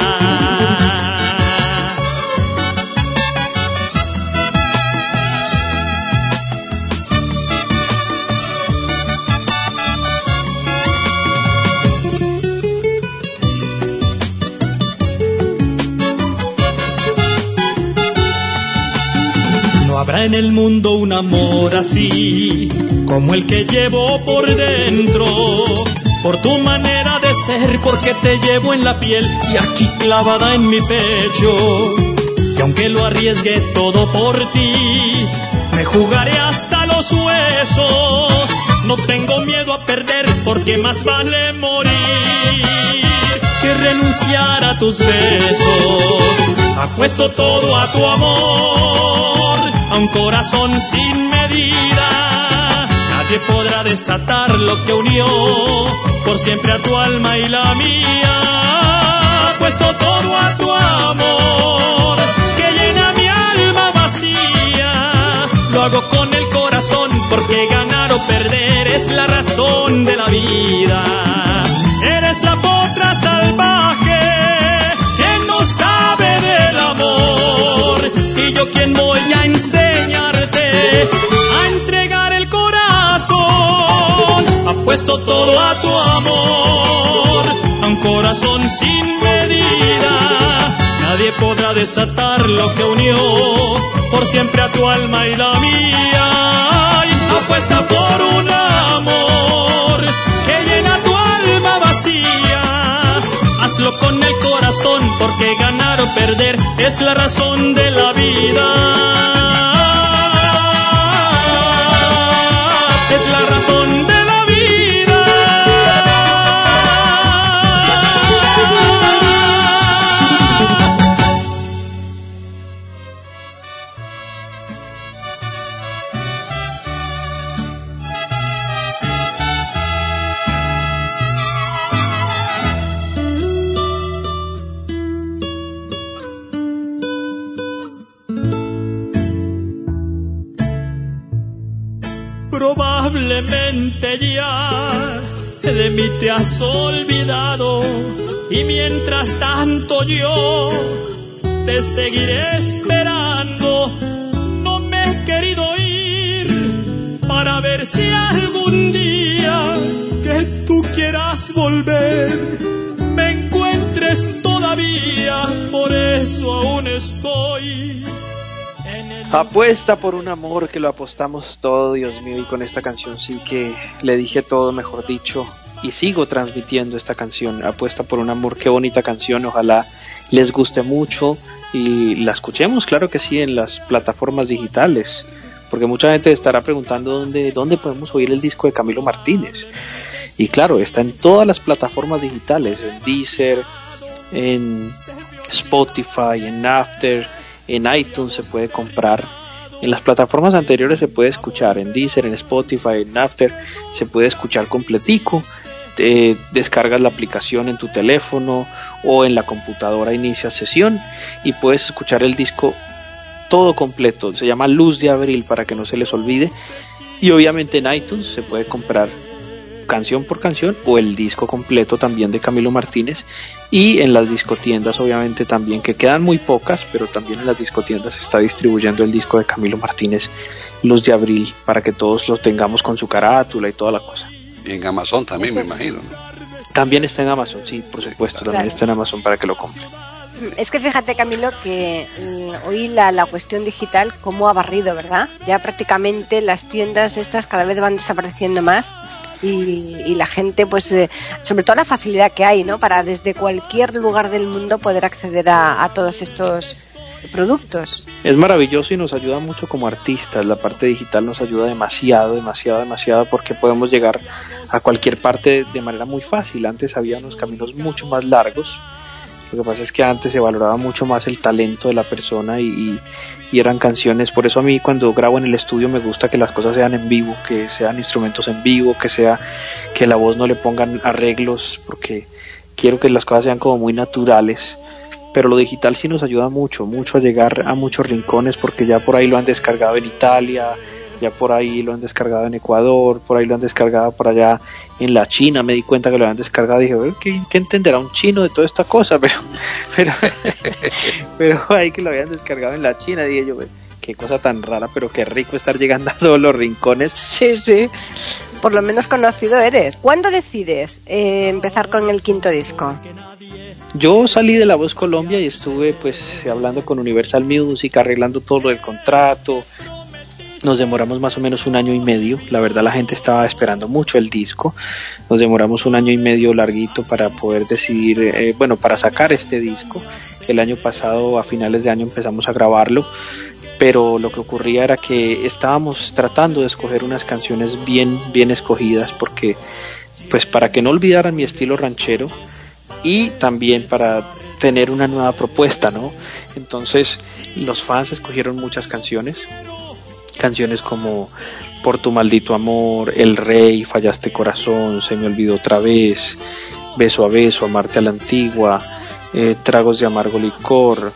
Habrá en el mundo un amor así como el que llevo por dentro, por tu manera de ser, porque te llevo en la piel y aquí clavada en mi pecho. Y aunque lo arriesgue todo por ti, me jugaré hasta los huesos. No tengo miedo a perder porque más vale morir que renunciar a tus besos. Apuesto todo a tu amor, a un corazón sin medida. Nadie podrá desatar lo que unió por siempre a tu alma y la mía. Apuesto todo a tu amor que llena mi alma vacía. Lo hago con el corazón porque ganar o perder es la razón de la vida. Eres la potra salvaje que no sabe del amor, y yo quien voy a enseñarte a entregar el corazón. Apuesto todo a tu amor, a un corazón sin medida. Nadie podrá desatar lo que unió por siempre a tu alma y la mía. Ay, apuesta por un amor que llena tu alma vacía. Hazlo con el corazón porque ganar o perder es la razón de la vida. Es la razón de la vida. Probablemente ya de mí te has olvidado y mientras tanto yo te seguiré esperando. No me he querido ir para ver si algún día que tú quieras volver me encuentres todavía, por eso aún estoy en el... Apuesta por un amor, que lo apostamos todo, Dios mío, y con esta canción sí que le dije todo, mejor dicho, y sigo transmitiendo esta canción, Apuesta por un amor. Qué bonita canción, ojalá les guste mucho y la escuchemos, claro que sí, en las plataformas digitales, porque mucha gente estará preguntando dónde, dónde podemos oír el disco de Camilo Martínez. Y claro, está en todas las plataformas digitales, en Deezer, en Spotify, en Napster, en iTunes se puede comprar. En las plataformas anteriores se puede escuchar, en Deezer, en Spotify, en Napster, se puede escuchar completico. Te descargas la aplicación en tu teléfono o en la computadora, inicias sesión y puedes escuchar el disco todo completo. Se llama Luz de Abril, para que no se les olvide. Y obviamente en iTunes se puede comprar canción por canción o el disco completo también de Camilo Martínez, y en las discotiendas obviamente también, que quedan muy pocas, pero también en las discotiendas se está distribuyendo el disco de Camilo Martínez, Luz de Abril, para que todos lo tengamos con su carátula y toda la cosa. Y en Amazon también, me imagino, ¿no? También está en Amazon, sí, por supuesto, también claro. Está en Amazon para que lo compren. Es que fíjate, Camilo, que mm, hoy la, la cuestión digital cómo ha barrido, ¿verdad? Ya prácticamente las tiendas estas cada vez van desapareciendo más. Y, y la gente, pues, eh, sobre todo la facilidad que hay, ¿no? Para desde cualquier lugar del mundo poder acceder a, a todos estos productos. Es maravilloso y nos ayuda mucho como artistas. La parte digital nos ayuda demasiado, demasiado, demasiado, porque podemos llegar a cualquier parte de manera muy fácil. Antes había unos caminos mucho más largos. Lo que pasa es que antes se valoraba mucho más el talento de la persona y, y, y eran canciones. Por eso a mí cuando grabo en el estudio me gusta que las cosas sean en vivo, que sean instrumentos en vivo, que sea que la voz no le pongan arreglos, porque quiero que las cosas sean como muy naturales. Pero lo digital sí nos ayuda mucho, mucho a llegar a muchos rincones, porque ya por ahí lo han descargado en Italia, ya por ahí lo han descargado en Ecuador, por ahí lo han descargado por allá en la China. Me di cuenta que lo habían descargado y dije, ¿qué, qué entenderá un chino de toda esta cosa? Pero pero, pero ahí que lo habían descargado en la China, dije yo, qué cosa tan rara, pero qué rico estar llegando a todos los rincones. Sí, sí, por lo menos conocido eres. ¿Cuándo decides eh, empezar con el quinto disco? Yo salí de La Voz Colombia y estuve pues hablando con Universal Music, arreglando todo lo del contrato. Nos demoramos más o menos un año y medio. La verdad, la gente estaba esperando mucho el disco. Nos demoramos un año y medio larguito para poder decidir, eh, bueno, para sacar este disco. El año pasado, a finales de año, empezamos a grabarlo. Pero lo que ocurría era que estábamos tratando de escoger unas canciones bien, bien escogidas, porque, pues, para que no olvidaran mi estilo ranchero y también para tener una nueva propuesta, ¿no? Entonces, los fans escogieron muchas canciones. Canciones como Por tu maldito amor, El Rey, Fallaste corazón, Se me olvidó otra vez, Beso a beso, Amarte a la antigua, eh, Tragos de amargo licor.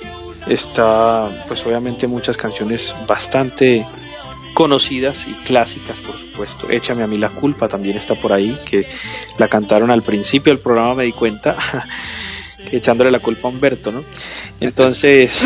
Está, pues obviamente muchas canciones bastante conocidas y clásicas, por supuesto. Échame a mí la culpa también está por ahí, que la cantaron al principio del programa, me di cuenta, echándole la culpa a Humberto, ¿no? Entonces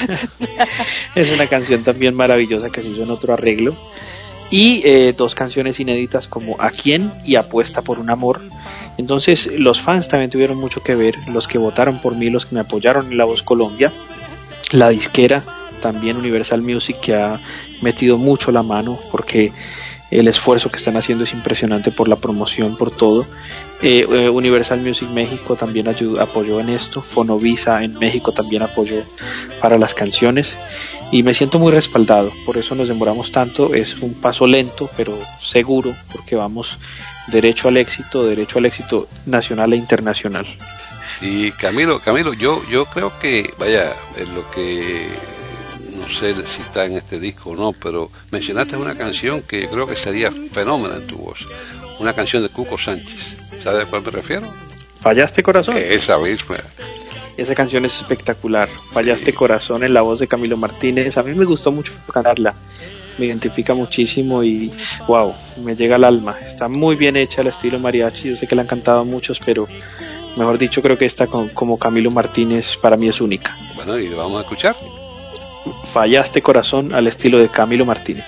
es una canción también maravillosa que se hizo en otro arreglo. Y eh, dos canciones inéditas como A quién y Apuesta por un amor. Entonces los fans también tuvieron mucho que ver, los que votaron por mí, los que me apoyaron en La Voz Colombia, la disquera también Universal Music, que ha metido mucho la mano, porque el esfuerzo que están haciendo es impresionante por la promoción, por todo. Eh, eh, Universal Music México también ayudó, apoyó en esto. Fonovisa en México también apoyó para las canciones y me siento muy respaldado, por eso nos demoramos tanto. Es un paso lento pero seguro, porque vamos derecho al éxito, derecho al éxito nacional e internacional. Sí, Camilo, Camilo, yo yo creo que, vaya, es lo que no sé si está en este disco o no, pero mencionaste una canción que creo que sería fenómena en tu voz, una canción de Cuco Sánchez. ¿Sabes a cuál me refiero? Fallaste corazón. Esa misma. Esa canción es espectacular. Fallaste sí. corazón, en la voz de Camilo Martínez. A mí me gustó mucho cantarla. me identifica muchísimo y wow, me llega al alma. Está muy bien hecha el estilo mariachi, yo sé que le han cantado a muchos, pero mejor dicho, creo que esta con, como Camilo Martínez para mí es única. Bueno, y vamos a escuchar Fallaste Corazón al estilo de Camilo Martínez.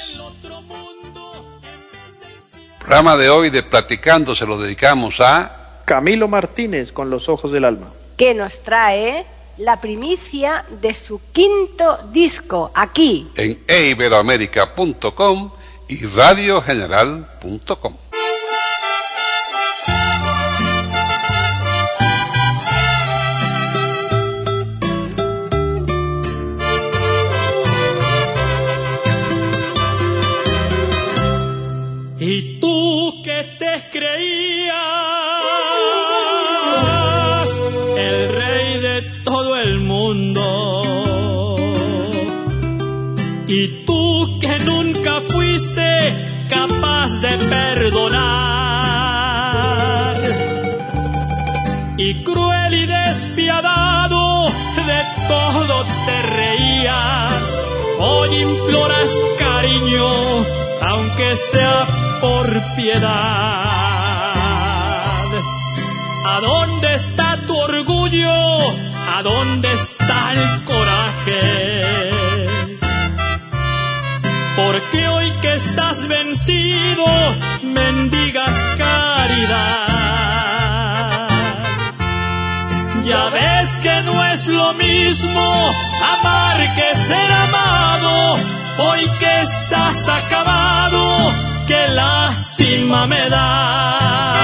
Programa de hoy de Platicando se lo dedicamos a Camilo Martínez con Los Ojos del Alma, que nos trae la primicia de su quinto disco aquí en e iberoamérica punto com y radio general punto com. Y tú que te creías el rey de todo el mundo, y tú que nunca fuiste capaz de perdonar, y cruel y despiadado de todo te reías, hoy imploras cariño, aunque sea por piedad. ¿A dónde está tu orgullo? ¿A dónde está el coraje? Porque hoy que estás vencido, mendigas caridad. Ya ves que no es lo mismo amar que ser amado. Hoy que estás acabado, qué lástima me da.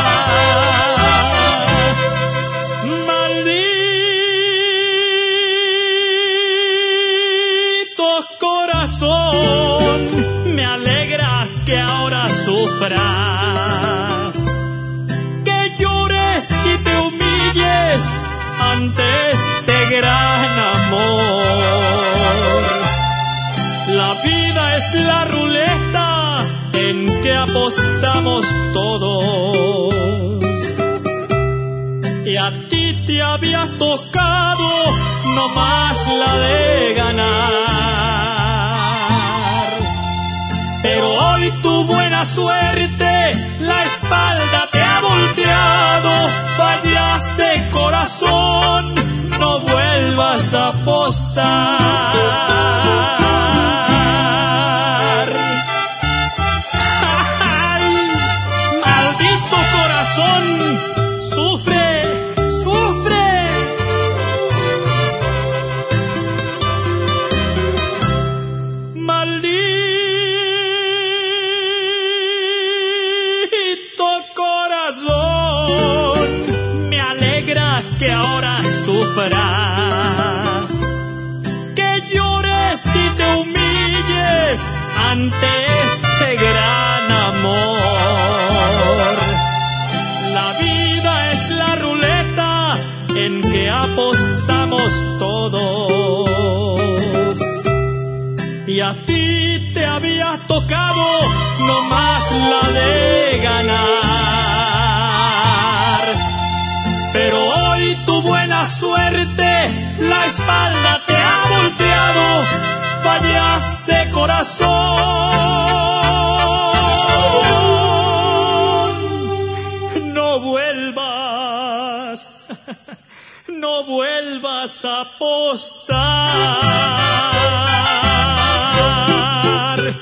Maldito corazón, me alegra que ahora sufras, que llores y te humilles ante este gran amor. La vida es la ruleta en que apostamos todos, y a ti te había tocado nomás la de ganar. Pero hoy tu buena suerte la espalda te ha volteado. Fallaste corazón, no vuelvas a apostar. Sufre, sufre. Maldito corazón, me alegra que ahora sufras, que llores y te humilles ante este gran amor. En que apostamos todos, y a ti te había tocado nomás la de ganar. Pero hoy tu buena suerte la espalda te ha volteado. Fallaste corazón, no vuelvas. No vuelvas a apostar.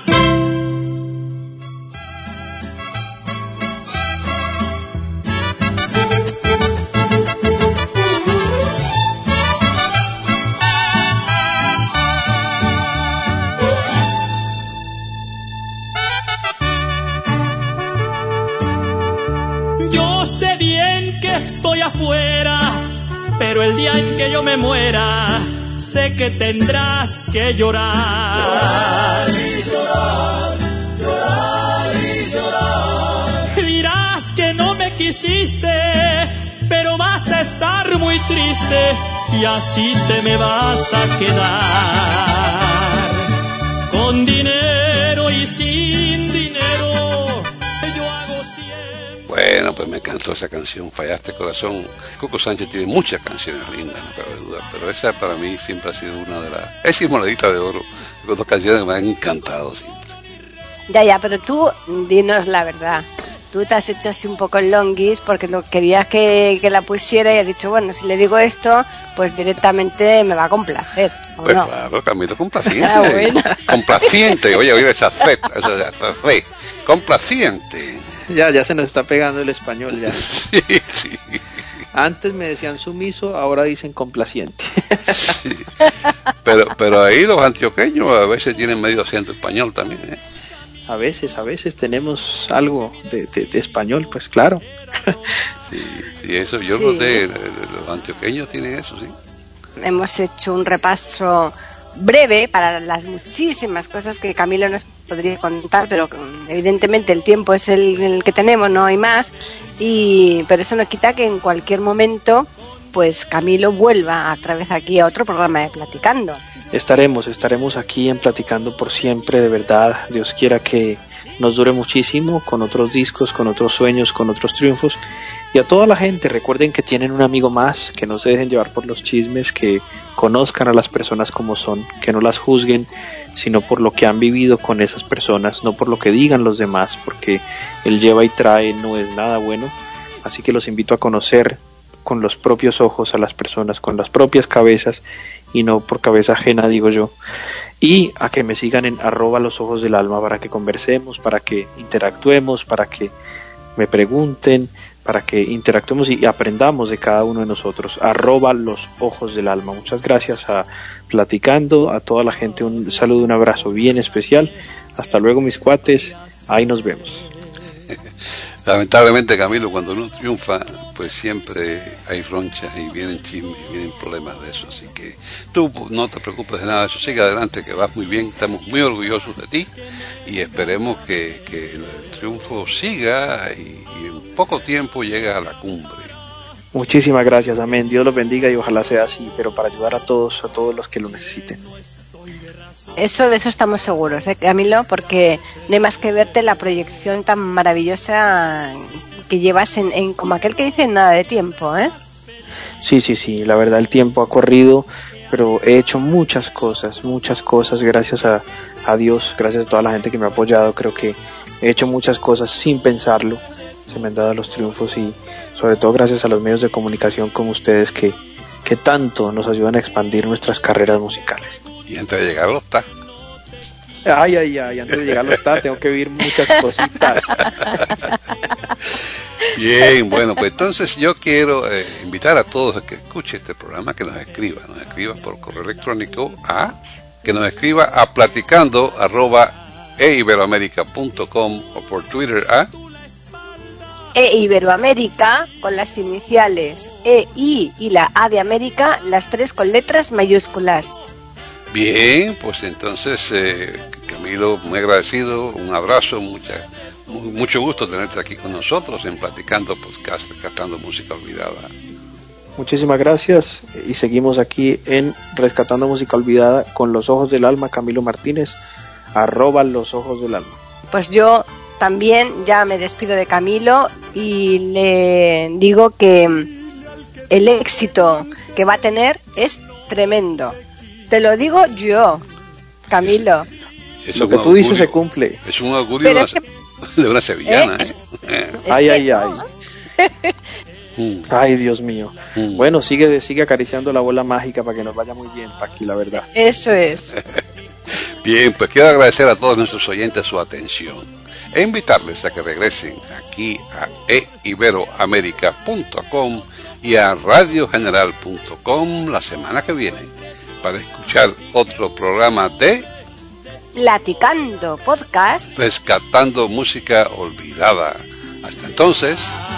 Yo sé bien que estoy afuera, pero el día en que yo me muera, sé que tendrás que llorar. Llorar y llorar, llorar y llorar. Dirás que no me quisiste, pero vas a estar muy triste y así te me vas a quedar. Con dinero y sin dinero, yo hago siempre. Bueno, pues me encantó esa canción, Fallaste Corazón. Coco Sánchez tiene muchas canciones lindas, no cabe duda, pero esa para mí siempre ha sido una de las... Es decir, monedita de oro, con dos canciones que me han encantado siempre. Ya, ya, pero tú dinos la verdad. Tú te has hecho así un poco el longuis porque no querías que, que la pusiera y has dicho, bueno, si le digo esto, pues directamente me va a complacer. ¿O pues no? claro, Camilo, complaciente. Ah, bueno. Complaciente, oye, oye, esa fe, esa, esa fe. Complaciente. Ya, ya se nos está pegando el español ya. Sí, sí. Antes me decían sumiso, ahora dicen complaciente. Sí. Pero, pero ahí los antioqueños a veces tienen medio acento español también, ¿eh? A veces, a veces tenemos algo de, de, de español, pues claro. Sí, sí, eso yo Sí. lo sé, los antioqueños tienen eso, sí. Hemos hecho un repaso breve para las muchísimas cosas que Camilo nos podría contar, pero evidentemente el tiempo es el, el que tenemos, no hay más, y pero eso no quita que en cualquier momento pues Camilo vuelva otra vez aquí a otro programa de Platicando. Estaremos, estaremos aquí en Platicando por siempre, de verdad. Dios quiera que nos dure muchísimo, con otros discos, con otros sueños, con otros triunfos. Y a toda la gente, recuerden que tienen un amigo más, que no se dejen llevar por los chismes, que conozcan a las personas como son, que no las juzguen, sino por lo que han vivido con esas personas, no por lo que digan los demás, porque el lleva y trae no es nada bueno. Así que los invito a conocer con los propios ojos a las personas, con las propias cabezas y no por cabeza ajena, digo yo. Y a que me sigan en arroba los ojos del alma para que conversemos, para que interactuemos, para que me pregunten, para que interactuemos y aprendamos de cada uno de nosotros. Arroba los ojos del alma. Muchas gracias a Platicando, a toda la gente un saludo, un abrazo bien especial. Hasta luego, mis cuates, ahí nos vemos. Lamentablemente, Camilo, cuando uno triunfa, pues siempre hay ronchas y vienen chismes y vienen problemas de eso. Así que tú no te preocupes de nada de eso, sigue adelante, que vas muy bien, estamos muy orgullosos de ti y esperemos que, que el triunfo siga y, y en poco tiempo llegue a la cumbre. Muchísimas gracias, amén. Dios los bendiga y ojalá sea así, pero para ayudar a todos, a todos los que lo necesiten. Eso, de eso estamos seguros, ¿eh, Camilo? Porque no hay más que verte la proyección tan maravillosa que llevas en, en como aquel que dice, nada de tiempo, ¿eh? Sí, sí, sí, la verdad el tiempo ha corrido, pero he hecho muchas cosas, muchas cosas gracias a, a Dios, gracias a toda la gente que me ha apoyado. Creo que he hecho muchas cosas sin pensarlo, se me han dado los triunfos y sobre todo gracias a los medios de comunicación como ustedes que, que tanto nos ayudan a expandir nuestras carreras musicales. Y antes de llegar a los T A. Ay, ay, ay, antes de llegar a los T A tengo que vivir muchas cositas. Bien, bueno, pues entonces yo quiero eh, invitar a todos a que escuche este programa, que nos escriba, nos escriba por correo electrónico a, que nos escriba a platicando arroba e iberoamerica punto com o por Twitter a E Iberoamérica con las iniciales E, I y la A de América, las tres con letras mayúsculas. Bien, pues entonces, eh, Camilo, muy agradecido, un abrazo, mucha, muy, mucho gusto tenerte aquí con nosotros en Platicando Podcast, Rescatando Música Olvidada. Muchísimas gracias y seguimos aquí en Rescatando Música Olvidada con los ojos del alma, Camilo Martínez, arroba los ojos del alma. Pues yo también ya me despido de Camilo y le digo que el éxito que va a tener es tremendo. Te lo digo yo, Camilo. Es Lo que tú augurio, dices se cumple. Es un augurio Pero de, es una, que, de una sevillana. ¿eh? Es, ¿eh? es Ay, que, ay, ay. Mm. Ay, Dios mío. Mm. Bueno, sigue, sigue acariciando la bola mágica para que nos vaya muy bien, Paqui, la verdad. Eso es. Bien, pues quiero agradecer a todos nuestros oyentes su atención e invitarles a que regresen aquí a e iberoamerica punto com y a radio general punto com la semana que viene para escuchar otro programa de Platicando Podcast, Rescatando Música Olvidada. Hasta entonces.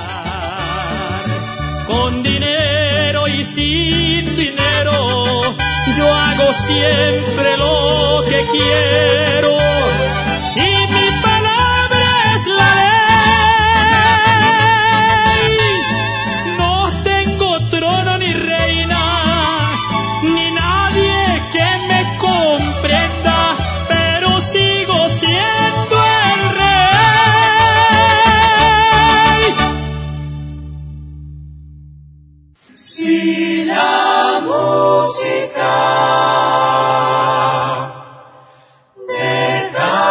Con dinero y sin dinero, yo hago siempre lo que quiero. Y mi palabra es la ley. No tengo trono ni reina, ni nadie que me comprenda, pero sigo siendo el rey. Si la música deja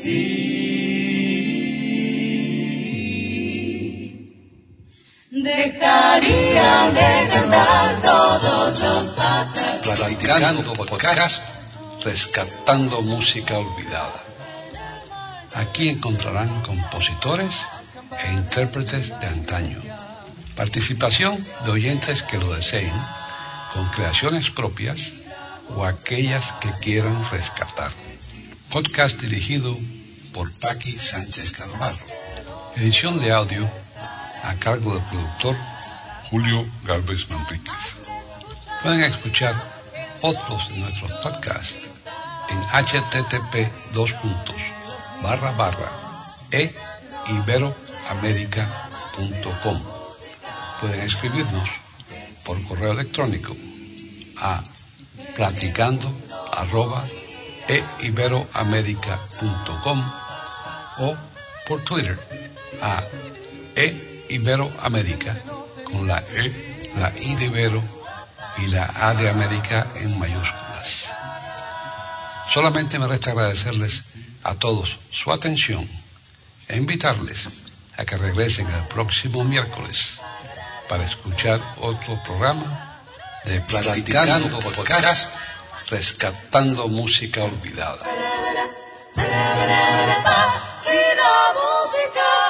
Dejaría de cantar todos los patas. Platicando podcast, rescatando música olvidada. Aquí encontrarán compositores e intérpretes de antaño. Participación de oyentes que lo deseen, con creaciones propias o aquellas que quieran rescatar. Podcast dirigido por Paqui Sánchez Carvalho. Edición de audio a cargo del productor Julio Galvez Manríquez. Pueden escuchar otros de nuestros podcasts en http dos puntos barra barra e iberoamerica punto com. Pueden escribirnos por correo electrónico a platicando arroba e iberoamerica punto com o por Twitter a e Iberoamérica con la E, la I de Ibero y la A de América en mayúsculas. Solamente me resta agradecerles a todos su atención e invitarles a que regresen el próximo miércoles para escuchar otro programa de Platicando Podcast, rescatando música olvidada. Si la música